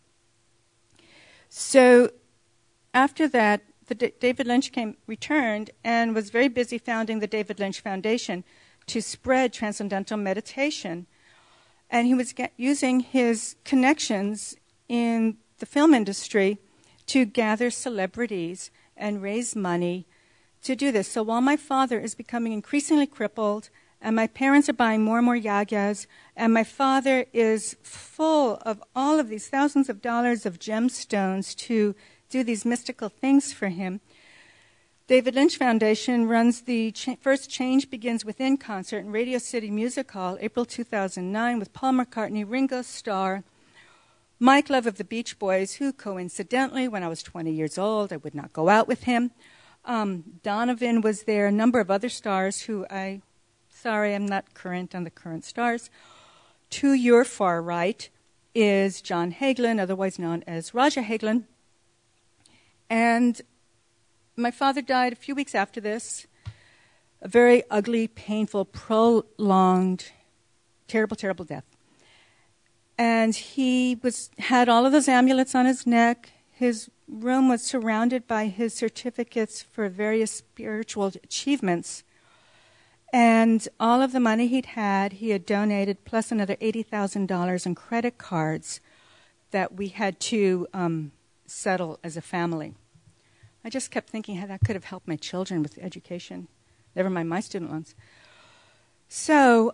Speaker 2: So after that, David Lynch returned and was very busy founding the David Lynch Foundation to spread transcendental meditation. And he was using his connections in the film industry to gather celebrities and raise money to do this. So while my father is becoming increasingly crippled, and my parents are buying more and more yagyas, and my father is full of all of these thousands of dollars of gemstones to do these mystical things for him, David Lynch Foundation runs the first Change Begins Within concert in Radio City Music Hall, April 2009, with Paul McCartney, Ringo Starr, Mike Love of the Beach Boys, who coincidentally, when I was 20 years old, I would not go out with him. Donovan was there, a number of other stars who sorry, I'm not current on the current stars. To your far right is John Hagelin, otherwise known as Raja Hagelin. And my father died a few weeks after this, a very ugly, painful, prolonged, terrible, terrible death. And he had all of those amulets on his neck. His room was surrounded by his certificates for various spiritual achievements. And all of the money he had donated, plus another $80,000 in credit cards that we had to settle as a family. I just kept thinking how that could have helped my children with education, never mind my student loans. So,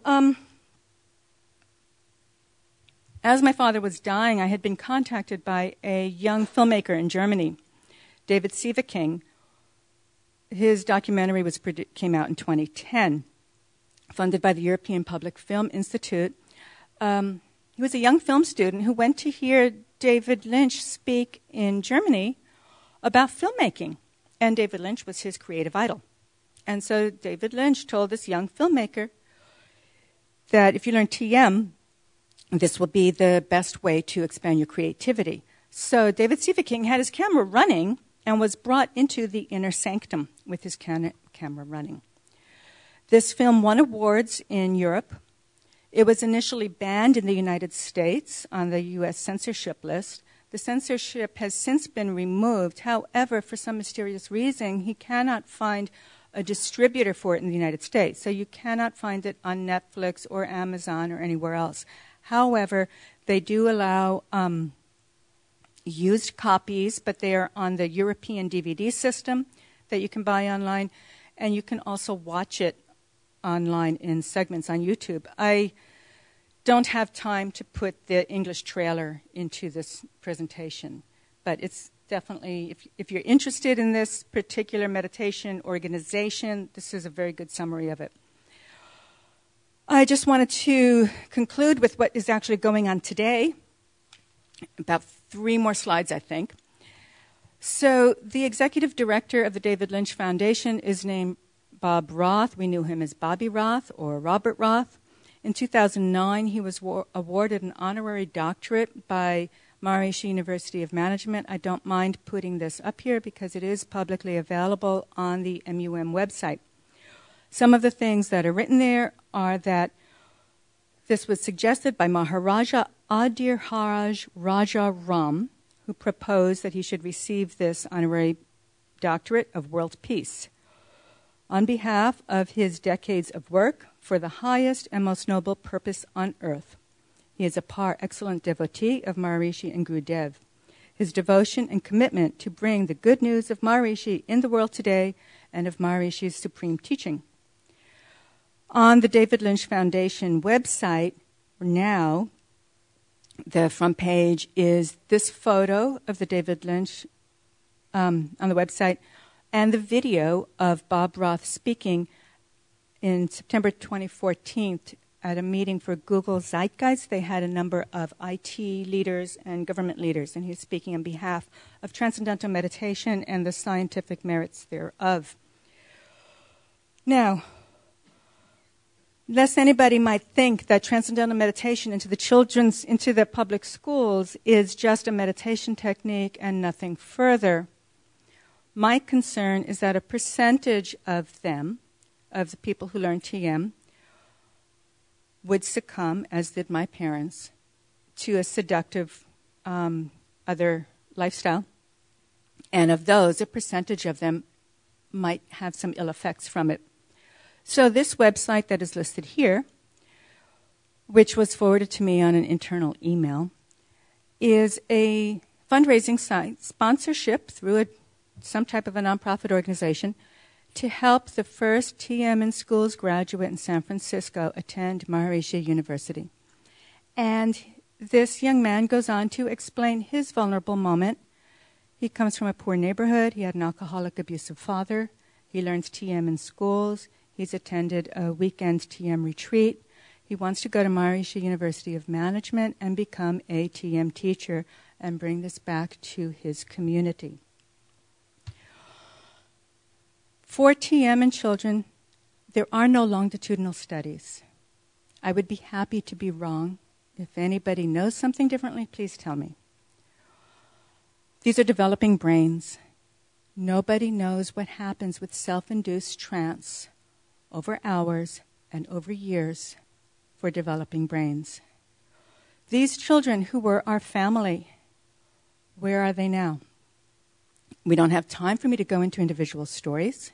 Speaker 2: as my father was dying, I had been contacted by a young filmmaker in Germany, David Sieveking. His documentary came out in 2010, funded by the European Public Film Institute. He was a young film student who went to hear David Lynch speak in Germany about filmmaking, and David Lynch was his creative idol. And so David Lynch told this young filmmaker that if you learn TM, this will be the best way to expand your creativity. So David Sieveking had his camera running and was brought into the inner sanctum with his camera running. This film won awards in Europe. It was initially banned in the United States on the U.S. censorship list. The censorship has since been removed. However, for some mysterious reason, he cannot find a distributor for it in the United States. So you cannot find it on Netflix or Amazon or anywhere else. However, they do allow used copies, but they are on the European DVD system that you can buy online, and you can also watch it online in segments on YouTube. I don't have time to put the English trailer into this presentation, but it's definitely, if you're interested in this particular meditation organization, this is a very good summary of it. I just wanted to conclude with what is actually going on today. About 3 more slides, I think. So the executive director of the David Lynch Foundation is named Bob Roth. We knew him as Bobby Roth or Robert Roth. In 2009, he was awarded an honorary doctorate by Maharishi University of Management. I don't mind putting this up here because it is publicly available on the MUM website. Some of the things that are written there are that this was suggested by Maharaja Adhiraj Raja Ram, who proposed that he should receive this honorary doctorate of world peace on behalf of his decades of work for the highest and most noble purpose on earth. He is a par excellent devotee of Maharishi and Gurudev. his devotion and commitment to bring the good news of Maharishi in the world today and of Maharishi's supreme teaching. On the David Lynch Foundation website now, the front page is this photo of the David Lynch on the website and the video of Bob Roth speaking in September 2014 at a meeting for Google Zeitgeist. They had a number of IT leaders and government leaders, and he was speaking on behalf of transcendental meditation and the scientific merits thereof. Now, lest anybody might think that transcendental meditation into the public schools is just a meditation technique and nothing further, my concern is that a percentage of them, of the people who learn TM, would succumb, as did my parents, to a seductive other lifestyle. And of those, a percentage of them might have some ill effects from it. So this website that is listed here, which was forwarded to me on an internal email, is a fundraising site, sponsorship through some type of a nonprofit organization, to help the first TM in Schools graduate in San Francisco attend Maharishi University. And this young man goes on to explain his vulnerable moment. He comes from a poor neighborhood. He had an alcoholic, abusive father. He learns TM in schools. He's attended a weekend TM retreat. He wants to go to Maharishi University of Management and become a TM teacher and bring this back to his community. For TM in children, there are no longitudinal studies. I would be happy to be wrong. If anybody knows something differently, please tell me. These are developing brains. Nobody knows what happens with self-induced trance over hours and over years for developing brains. These children who were our family, where are they now? We don't have time for me to go into individual stories.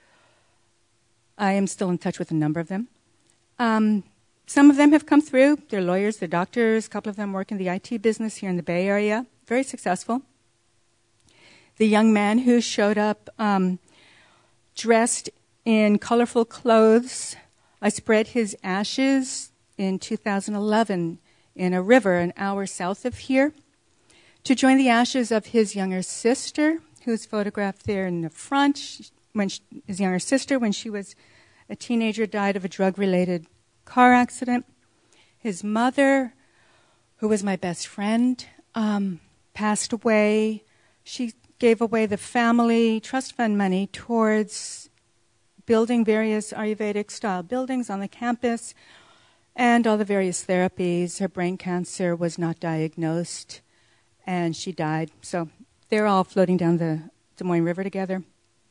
Speaker 2: I am still in touch with a number of them. Some of them have come through. They're lawyers, they're doctors. A couple of them work in the IT business here in the Bay Area. Very successful. The young man who showed up dressed in colorful clothes, I spread his ashes in 2011 in a river an hour south of here to join the ashes of his younger sister, who's photographed there in the front. His younger sister, when she was a teenager, died of a drug-related car accident. His mother, who was my best friend, passed away. She gave away the family trust fund money towards building various Ayurvedic-style buildings on the campus and all the various therapies. Her brain cancer was not diagnosed, and she died. So they're all floating down the Des Moines River together.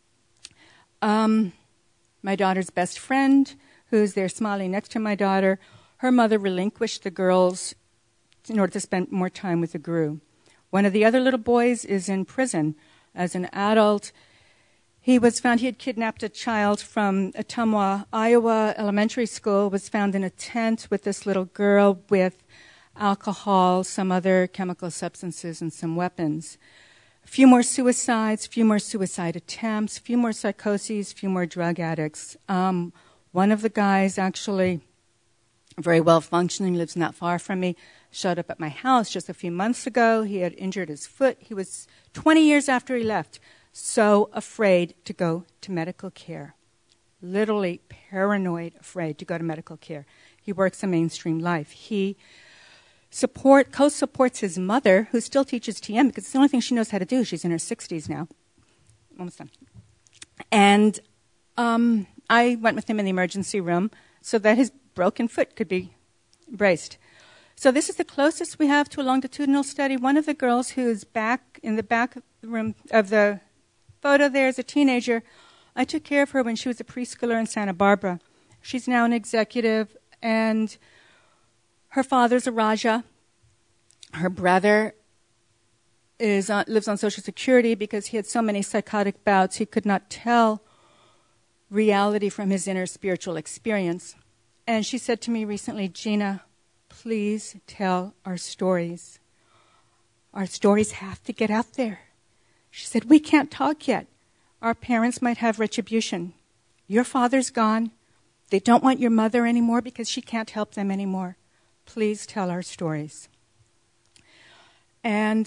Speaker 2: My daughter's best friend, who's there smiling next to my daughter, her mother relinquished the girls in order to spend more time with the guru. One of the other little boys is in prison as an adult. He was found, he had kidnapped a child from Ottumwa, Iowa elementary school, was found in a tent with this little girl with alcohol, some other chemical substances, and some weapons. A few more suicides, few more suicide attempts, few more psychoses, few more drug addicts. One of the guys, actually very well functioning, lives not far from me, showed up at my house just a few months ago. He had injured his foot. He was 20 years after he left, so afraid to go to medical care. Literally paranoid, afraid to go to medical care. He works in mainstream life. He co-supports his mother, who still teaches TM, because it's the only thing she knows how to do. She's in her 60s now. Almost done. And I went with him in the emergency room so that his broken foot could be braced. So this is the closest we have to a longitudinal study. One of the girls who's back in the back room of the photo there is a teenager. I took care of her when she was a preschooler in Santa Barbara. She's now an executive, and her father's a Raja. Her brother lives on Social Security because he had so many psychotic bouts he could not tell reality from his inner spiritual experience. And she said to me recently, Gina, please tell our stories. Our stories have to get out there. She said, we can't talk yet. Our parents might have retribution. Your father's gone. They don't want your mother anymore because she can't help them anymore. Please tell our stories. And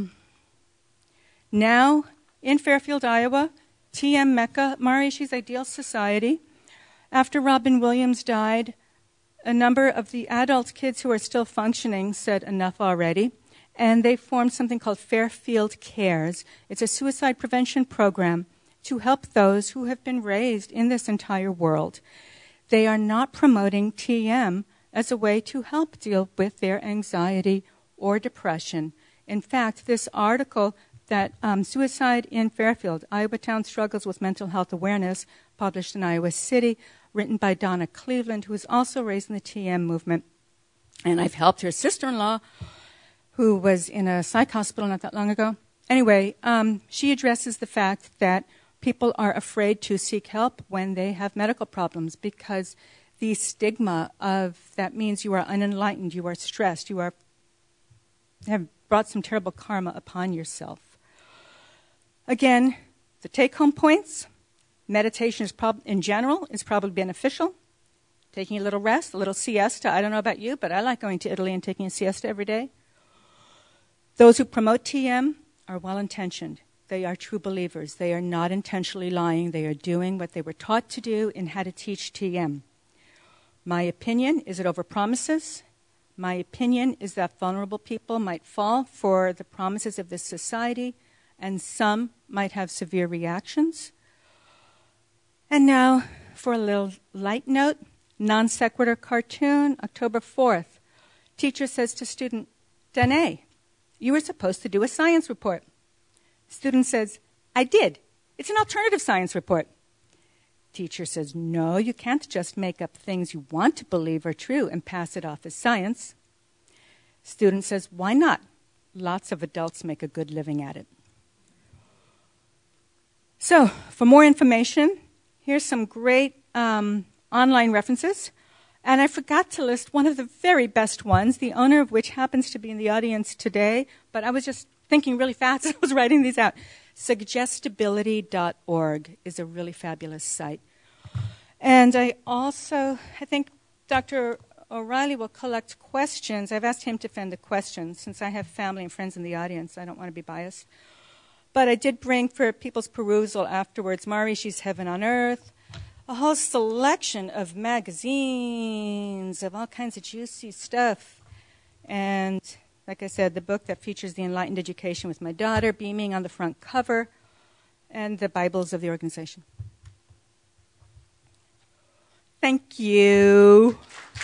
Speaker 2: now in Fairfield, Iowa, TM Mecca, Maharishi's Ideal Society. After Robin Williams died, a number of the adult kids who are still functioning said enough already, and they formed something called Fairfield Cares. It's a suicide prevention program to help those who have been raised in this entire world. They are not promoting TM as a way to help deal with their anxiety or depression. In fact, this article that Suicide in Fairfield, Iowa Town Struggles with Mental Health Awareness, published in Iowa City, written by Donna Cleveland, who is also raised in the TM movement. And I've helped her sister-in-law, who was in a psych hospital not that long ago. Anyway, she addresses the fact that people are afraid to seek help when they have medical problems because the stigma of that means you are unenlightened, you are stressed, you have brought some terrible karma upon yourself. Again, the take-home points, meditation is in general is probably beneficial. Taking a little rest, a little siesta. I don't know about you, but I like going to Italy and taking a siesta every day. Those who promote TM are well-intentioned. They are true believers. They are not intentionally lying. They are doing what they were taught to do and how to teach TM. My opinion is it overpromises. My opinion is that vulnerable people might fall for the promises of this society, and some might have severe reactions. And now, for a little light note, non sequitur cartoon, October 4th. Teacher says to student, Danae, you were supposed to do a science report. Student says, I did. It's an alternative science report. Teacher says, no, you can't just make up things you want to believe are true and pass it off as science. Student says, why not? Lots of adults make a good living at it. So, for more information, here's some great online references. And I forgot to list one of the very best ones, the owner of which happens to be in the audience today, but I was just thinking really fast as I was writing these out. Suggestibility.org is a really fabulous site. And I think Dr. O'Reilly will collect questions. I've asked him to fend the questions. Since I have family and friends in the audience, I don't want to be biased. But I did bring for people's perusal afterwards Maharishi's Heaven on Earth, a whole selection of magazines, of all kinds of juicy stuff. And like I said, the book that features the Enlightened Education with my daughter beaming on the front cover, and the Bibles of the organization. Thank you.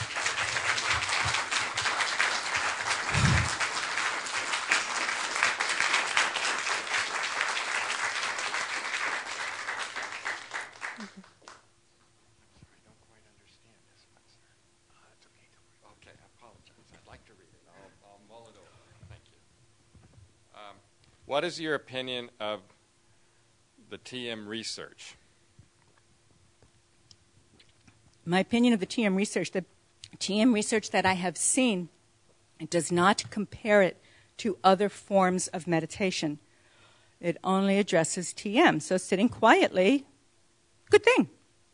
Speaker 1: What is your opinion of the TM research?
Speaker 2: My opinion of the TM research that I have seen, it does not compare it to other forms of meditation. It only addresses TM. So sitting quietly, good thing.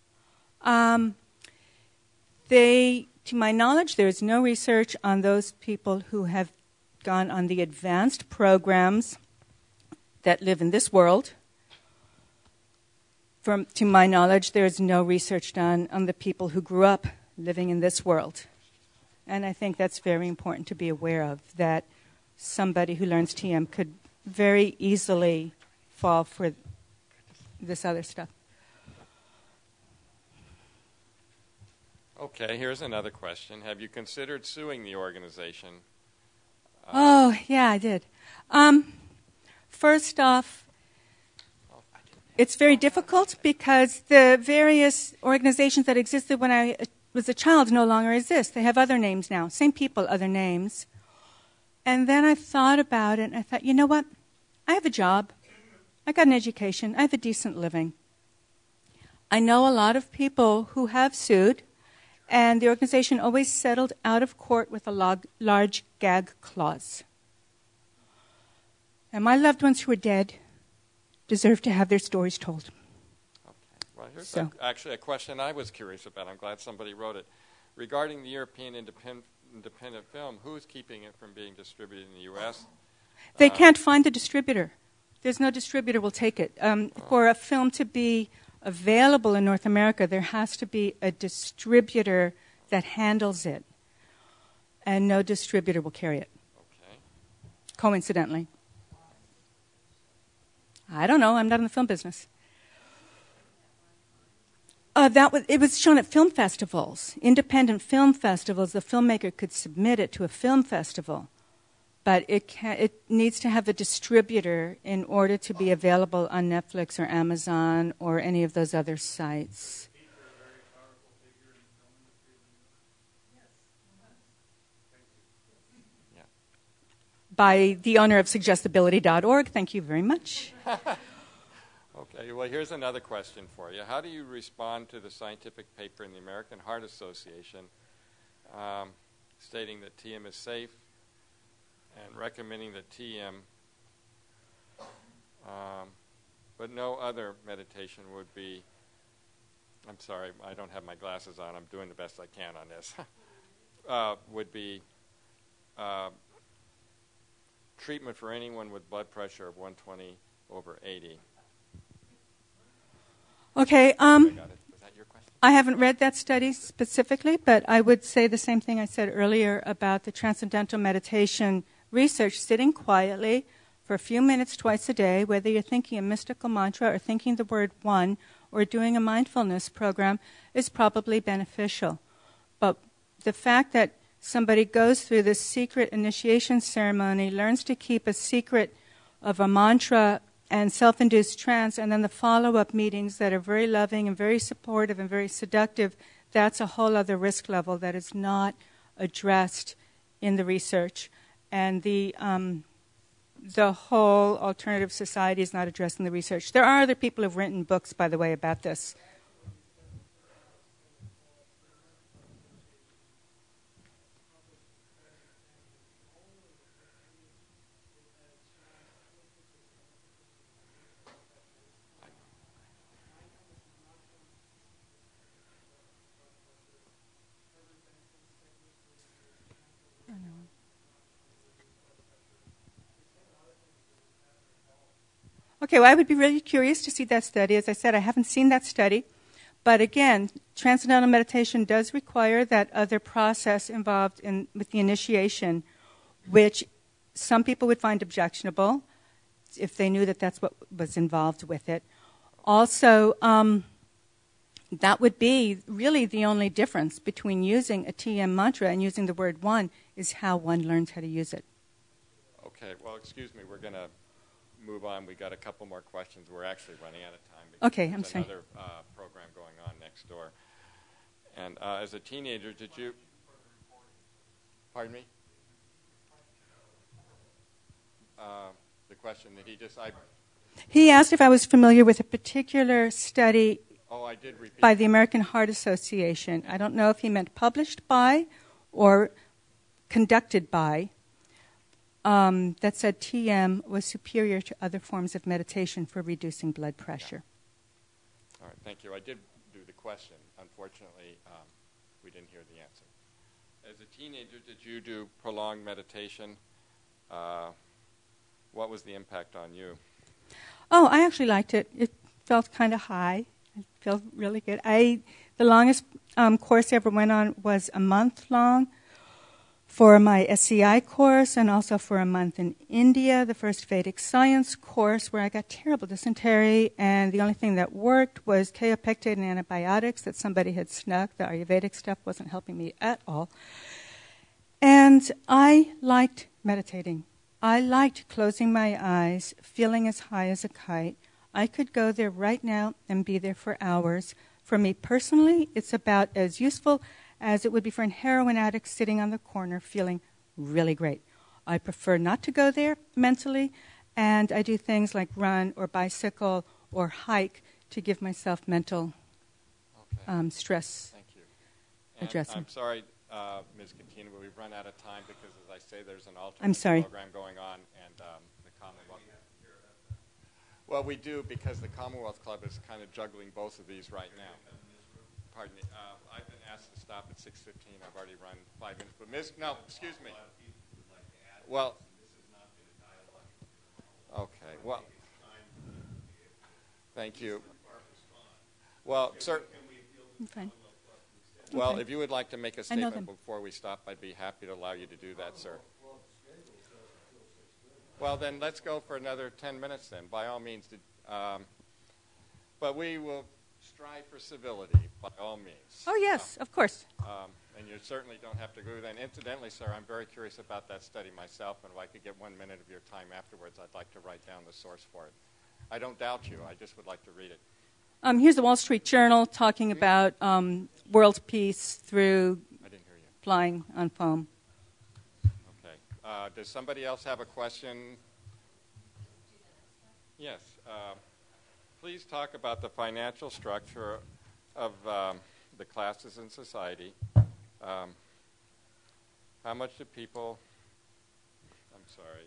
Speaker 2: To my knowledge, there is no research on those people who have gone on the advanced programs that live in this world. To my knowledge, there is no research done on the people who grew up living in this world. And I think that's very important to be aware of, that somebody who learns TM could very easily fall for this other stuff.
Speaker 1: Okay, here's another question. Have you considered suing the organization?
Speaker 2: Oh, yeah, I did. First off, it's very difficult because the various organizations that existed when I was a child no longer exist. They have other names now. Same people, other names. And then I thought about it, and I thought, you know what? I have a job. I got an education. I have a decent living. I know a lot of people who have sued, and the organization always settled out of court with a large gag clause. And my loved ones who are dead deserve to have their stories told.
Speaker 1: Okay. Well, here's
Speaker 2: So.
Speaker 1: actually a question I was curious about. I'm glad somebody wrote it. Regarding the European independent film, who's keeping it from being distributed in the U.S.?
Speaker 2: They can't find the distributor. There's no distributor will take it. For a film to be available in North America, there has to be a distributor that handles it. And no distributor will carry it.
Speaker 1: Okay.
Speaker 2: Coincidentally. I don't know. I'm not in the film business. It was shown at film festivals, independent film festivals. The filmmaker could submit it to a film festival, but it needs to have a distributor in order to be available on Netflix or Amazon or any of those other sites. By the owner of suggestibility.org. Thank you very much.
Speaker 1: Okay, well, here's another question for you. How do you respond to the scientific paper in the American Heart Association stating that TM is safe and recommending that TM, but no other meditation would be, I'm sorry, I don't have my glasses on, I'm doing the best I can on this, would be treatment for anyone with blood pressure of 120/80.
Speaker 2: Okay.
Speaker 1: Was that your question?
Speaker 2: I haven't read that study specifically, but I would say the same thing I said earlier about the transcendental meditation research, sitting quietly for a few minutes twice a day, whether you're thinking a mystical mantra or thinking the word one or doing a mindfulness program, is probably beneficial. But the fact that somebody goes through this secret initiation ceremony, learns to keep a secret of a mantra and self-induced trance, and then the follow-up meetings that are very loving and very supportive and very seductive, that's a whole other risk level that is not addressed in the research. And the whole alternative society is not addressed in the research. There are other people who have written books, by the way, about this. Okay, well, I would be really curious to see that study. As I said, I haven't seen that study. But again, transcendental meditation does require that other process involved with the initiation, which some people would find objectionable if they knew that that's what was involved with it. Also, that would be really the only difference between using a TM mantra and using the word one is how one learns how to use it.
Speaker 1: Okay, well, excuse me, we're going to move on. We got a couple more questions. We're actually running out of time.
Speaker 2: Okay, I'm
Speaker 1: there's
Speaker 2: sorry.
Speaker 1: Another program going on next door. And as a teenager, did you? Pardon me. The question that
Speaker 2: he asked if I was familiar with a particular study.
Speaker 1: Oh, I did repeat.
Speaker 2: By the American Heart Association. I don't know if he meant published by or conducted by. That said TM was superior to other forms of meditation for reducing blood pressure.
Speaker 1: Yeah. All right, thank you. I did do the question. Unfortunately, we didn't hear the answer. As a teenager, did you do prolonged meditation? What was the impact on you?
Speaker 2: Oh, I actually liked it. It felt kind of high. It felt really good. The longest course I ever went on was a month long for my SCI course and also for a month in India, the first Vedic science course where I got terrible dysentery and the only thing that worked was kaopectate and antibiotics that somebody had snuck. The Ayurvedic stuff wasn't helping me at all. And I liked meditating. I liked closing my eyes, feeling as high as a kite. I could go there right now and be there for hours. For me personally, it's about as useful as it would be for a heroin addict sitting on the corner feeling really great. I prefer not to go there mentally, and I do things like run or bicycle or hike to give myself mental stress.
Speaker 1: Thank you. And
Speaker 2: addressing.
Speaker 1: I'm sorry, Ms. Katina, but we've run out of time because, as I say, there's an alternate program going on, and the Commonwealth. Well, we do because the Commonwealth Club is kind of juggling both of these right now. Pardon me. I've been asked to stop at 6:15. I've already run 5 minutes. But no, excuse me. Well, okay. Well, thank you. Well, sir.
Speaker 2: Fine.
Speaker 1: Well,
Speaker 2: Okay.
Speaker 1: if you would like to make a statement before we stop, I'd be happy to allow you to do that, sir. Well, then let's go for another 10 minutes then, by all means. But we will strive for civility, by all means.
Speaker 2: Oh, yes, of course.
Speaker 1: And you certainly don't have to agree with that. And incidentally, sir, I'm very curious about that study myself, and if I could get 1 minute of your time afterwards, I'd like to write down the source for it. I don't doubt you. I just would like to read it.
Speaker 2: Here's the Wall Street Journal talking about world peace through
Speaker 1: I didn't hear you.
Speaker 2: flying on foam.
Speaker 1: Okay. Does somebody else have a question? Yes. Please talk about the financial structure of the classes in society. How much do people? I'm sorry.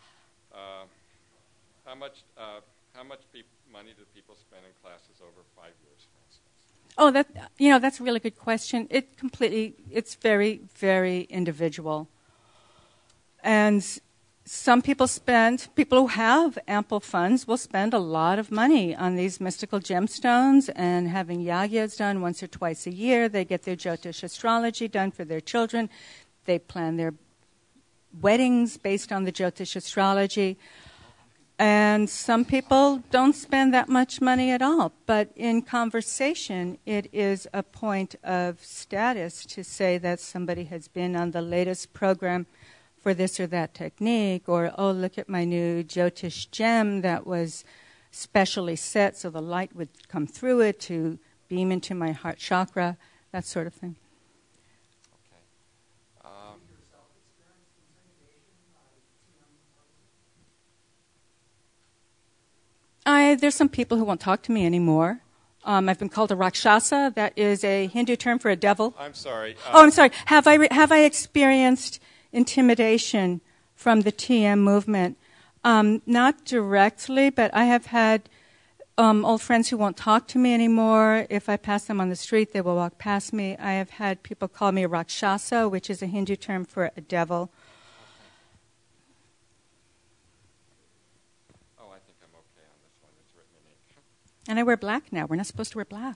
Speaker 1: How much money do people spend in classes over 5 years, for instance?
Speaker 2: Oh, that's a really good question. It's very, very individual. And some people who have ample funds will spend a lot of money on these mystical gemstones and having yagyas done once or twice a year. They get their Jyotish astrology done for their children. They plan their weddings based on the Jyotish astrology. And some people don't spend that much money at all. But in conversation, it is a point of status to say that somebody has been on the latest program for this or that technique, or, oh, look at my new Jyotish gem that was specially set so the light would come through it to beam into my heart chakra, that sort of thing. There's some people who won't talk to me anymore. I've been called a Rakshasa. That is a Hindu term for a devil.
Speaker 1: I'm sorry.
Speaker 2: I'm sorry. Have I experienced intimidation from the TM movement? Not directly, but I have had old friends who won't talk to me anymore. If I pass them on the street, they will walk past me. I have had people call me a Rakshasa, which is a Hindu term for a devil.
Speaker 1: Oh, I think I'm okay on this one. It's written in ink.
Speaker 2: And I wear black now. We're not supposed to wear black.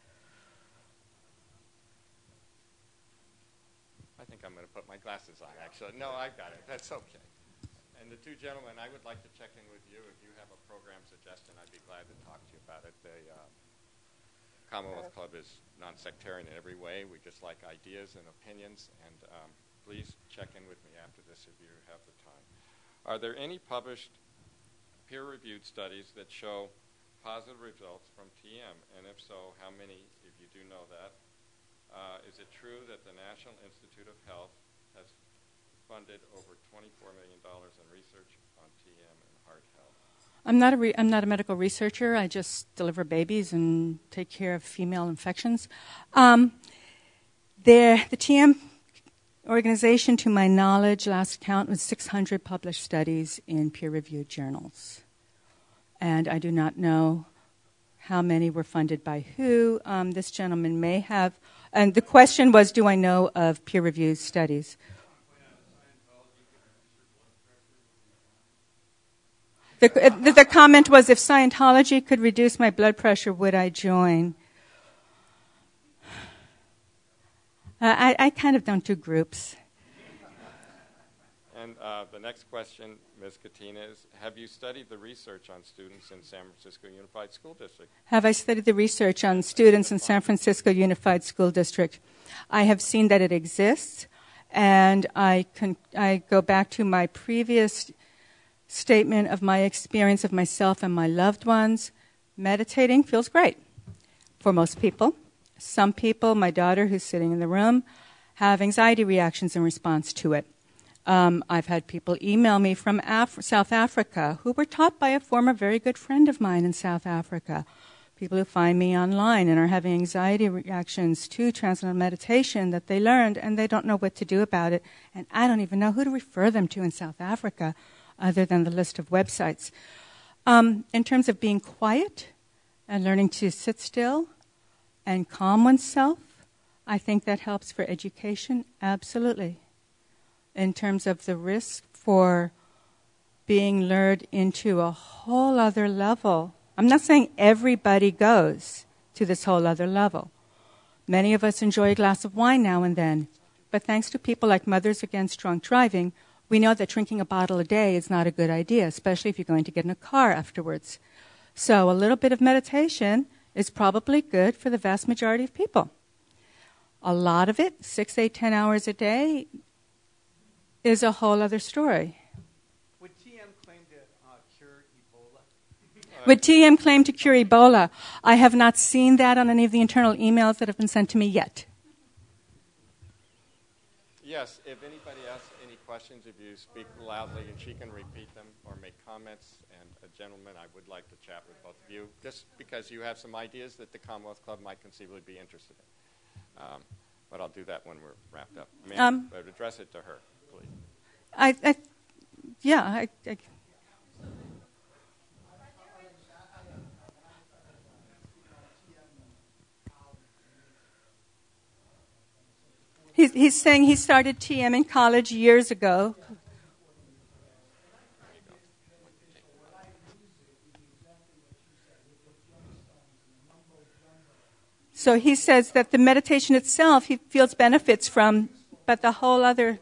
Speaker 1: I think I'm going to put my glasses on, actually. No, I got it. That's okay. And the two gentlemen, I would like to check in with you. If you have a program suggestion, I'd be glad to talk to you about it. The Commonwealth Club is non-sectarian in every way. We just like ideas and opinions. And please check in with me after this if you have the time. Are there any published peer-reviewed studies that show positive results from TM? And if so, how many, if you do know that? Is it true that the National Institute of Health has funded over $24 million in research on TM and heart health?
Speaker 2: I'm not a medical researcher. I just deliver babies and take care of female infections. The TM organization, to my knowledge, last count was 600 published studies in peer-reviewed journals. And I do not know how many were funded by who. This gentleman may have. And the question was, do I know of peer-reviewed studies? The comment was, if Scientology could reduce my blood pressure, would I join? I kind of don't do groups.
Speaker 1: And the next question, Ms. Katina, is, have you studied the research on students in San Francisco Unified School District?
Speaker 2: Have I studied the research on students in San Francisco Unified School District? I have seen that it exists, and I go back to my previous statement of my experience of myself and my loved ones. Meditating feels great for most people. Some people, my daughter who's sitting in the room, have anxiety reactions in response to it. I've had people email me from South Africa who were taught by a former very good friend of mine in South Africa. People who find me online and are having anxiety reactions to transcendental meditation that they learned, and they don't know what to do about it. And I don't even know who to refer them to in South Africa. other than the list of websites. In terms of being quiet and learning to sit still and calm oneself, I think that helps for education, absolutely. In terms of the risk for being lured into a whole other level, I'm not saying everybody goes to this whole other level. Many of us enjoy a glass of wine now and then, but thanks to people like Mothers Against Drunk Driving, we know that drinking a bottle a day is not a good idea, especially if you're going to get in a car afterwards. So a little bit of meditation is probably good for the vast majority of people. A lot of it, 6, 8, 10 hours a day, is a whole other story.
Speaker 3: Would TM claim to cure Ebola?
Speaker 2: Would TM claim to cure Ebola? I have not seen that on any of the internal emails that have been sent to me yet.
Speaker 1: Yes, if anybody asks any questions, if you speak loudly and she can repeat them or make comments, and a gentleman, I would like to chat with both of you, just because you have some ideas that the Commonwealth Club might conceivably be interested in. But I'll do that when we're wrapped up. Ma'am, but address it to her, please.
Speaker 2: Yeah. He's saying he started TM in college years ago. So he says that the meditation itself he feels benefits from, but the whole other...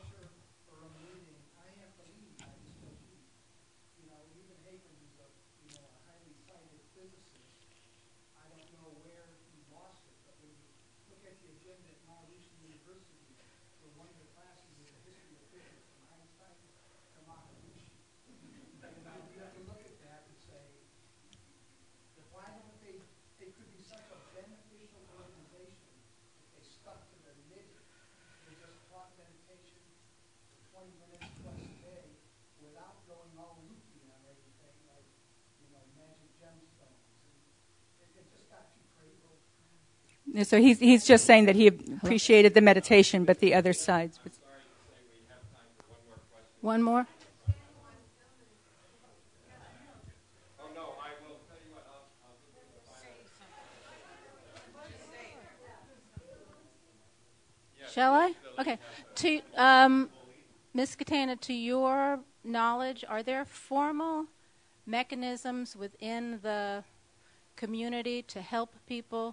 Speaker 2: So he's just saying that he appreciated the meditation, but the other sides.
Speaker 4: One more?
Speaker 1: Oh, no, I will tell you what, I'll
Speaker 4: Shall I? Okay. To Ms. Catena, to your knowledge, are there formal mechanisms within the community to help people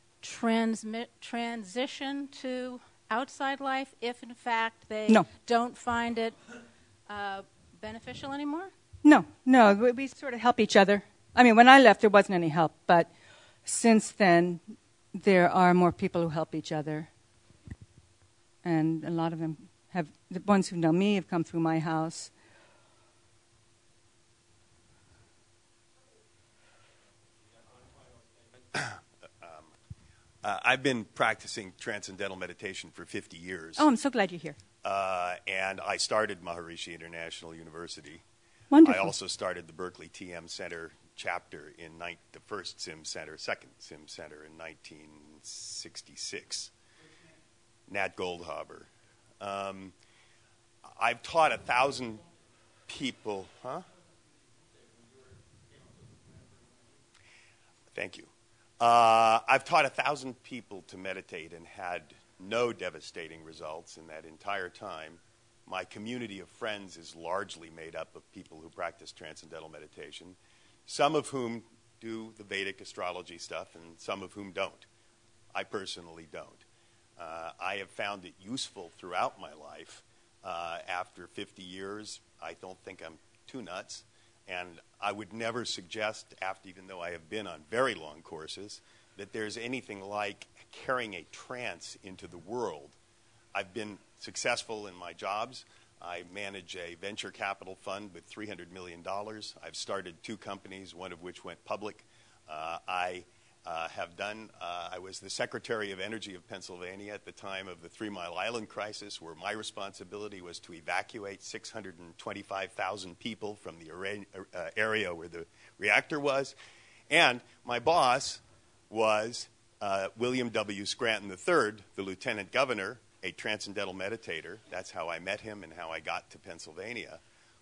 Speaker 4: transition to outside life if, in fact, they don't find it beneficial anymore?
Speaker 2: No. We sort of help each other. I mean, when I left, there wasn't any help, but since then, there are more people who help each other. And a lot of them have, the ones who know me have come through my house.
Speaker 5: I've been practicing transcendental meditation for 50 years.
Speaker 2: Oh, I'm so glad you're here.
Speaker 5: And I started Maharishi International University.
Speaker 2: Wonderful.
Speaker 5: I also started the Berkeley TM Center chapter in the first SIM Center, second SIM Center in 1966. Nat Goldhaber. I've taught 1,000 people. Thank you. I've taught 1,000 people to meditate and had no devastating results in that entire time. My community of friends is largely made up of people who practice transcendental meditation, some of whom do the Vedic astrology stuff and some of whom don't. I personally don't. I have found it useful throughout my life. After 50 years, I don't think I'm too nuts. And I would never suggest, even though I have been on very long courses, that there's anything like carrying a trance into the world. I've been successful in my jobs. I manage a venture capital fund with $300 million. I've started 2 companies, one of which went public. I was the Secretary of Energy of Pennsylvania at the time of the 3 Mile Island crisis, where my responsibility was to evacuate 625,000 people from the area where the reactor was. And my boss was William W. Scranton III, the Lieutenant Governor, a transcendental meditator. That's how I met him and how I got to Pennsylvania,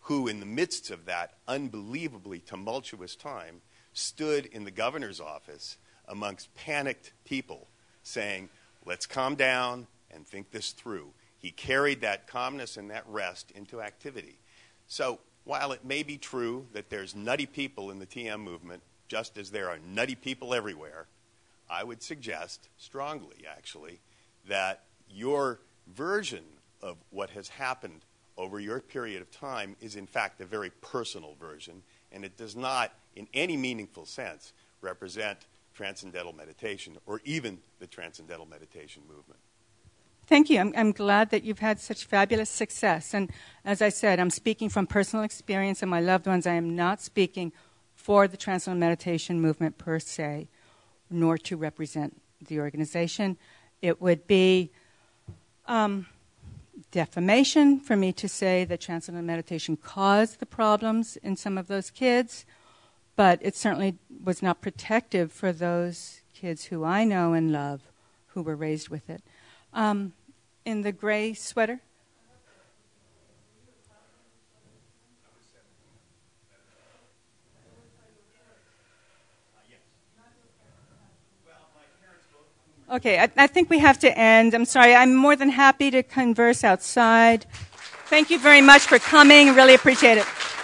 Speaker 5: who, in the midst of that unbelievably tumultuous time, stood in the governor's office amongst panicked people saying, let's calm down and think this through. He carried that calmness and that rest into activity. So while it may be true that there's nutty people in the TM movement, just as there are nutty people everywhere, I would suggest strongly, actually, that your version of what has happened over your period of time is, in fact, a very personal version, and it does not, in any meaningful sense, represent transcendental meditation or even the transcendental meditation movement.
Speaker 2: Thank you. I'm glad that you've had such fabulous success. And as I said, I'm speaking from personal experience and my loved ones. I am not speaking for the Transcendental Meditation movement per se, nor to represent the organization. It would be defamation for me to say that Transcendental Meditation caused the problems in some of those kids, but it certainly was not protective for those kids who I know and love who were raised with it. In the gray sweater? Okay, I think we have to end. I'm sorry. I'm more than happy to converse outside. Thank you very much for coming. Really appreciate it.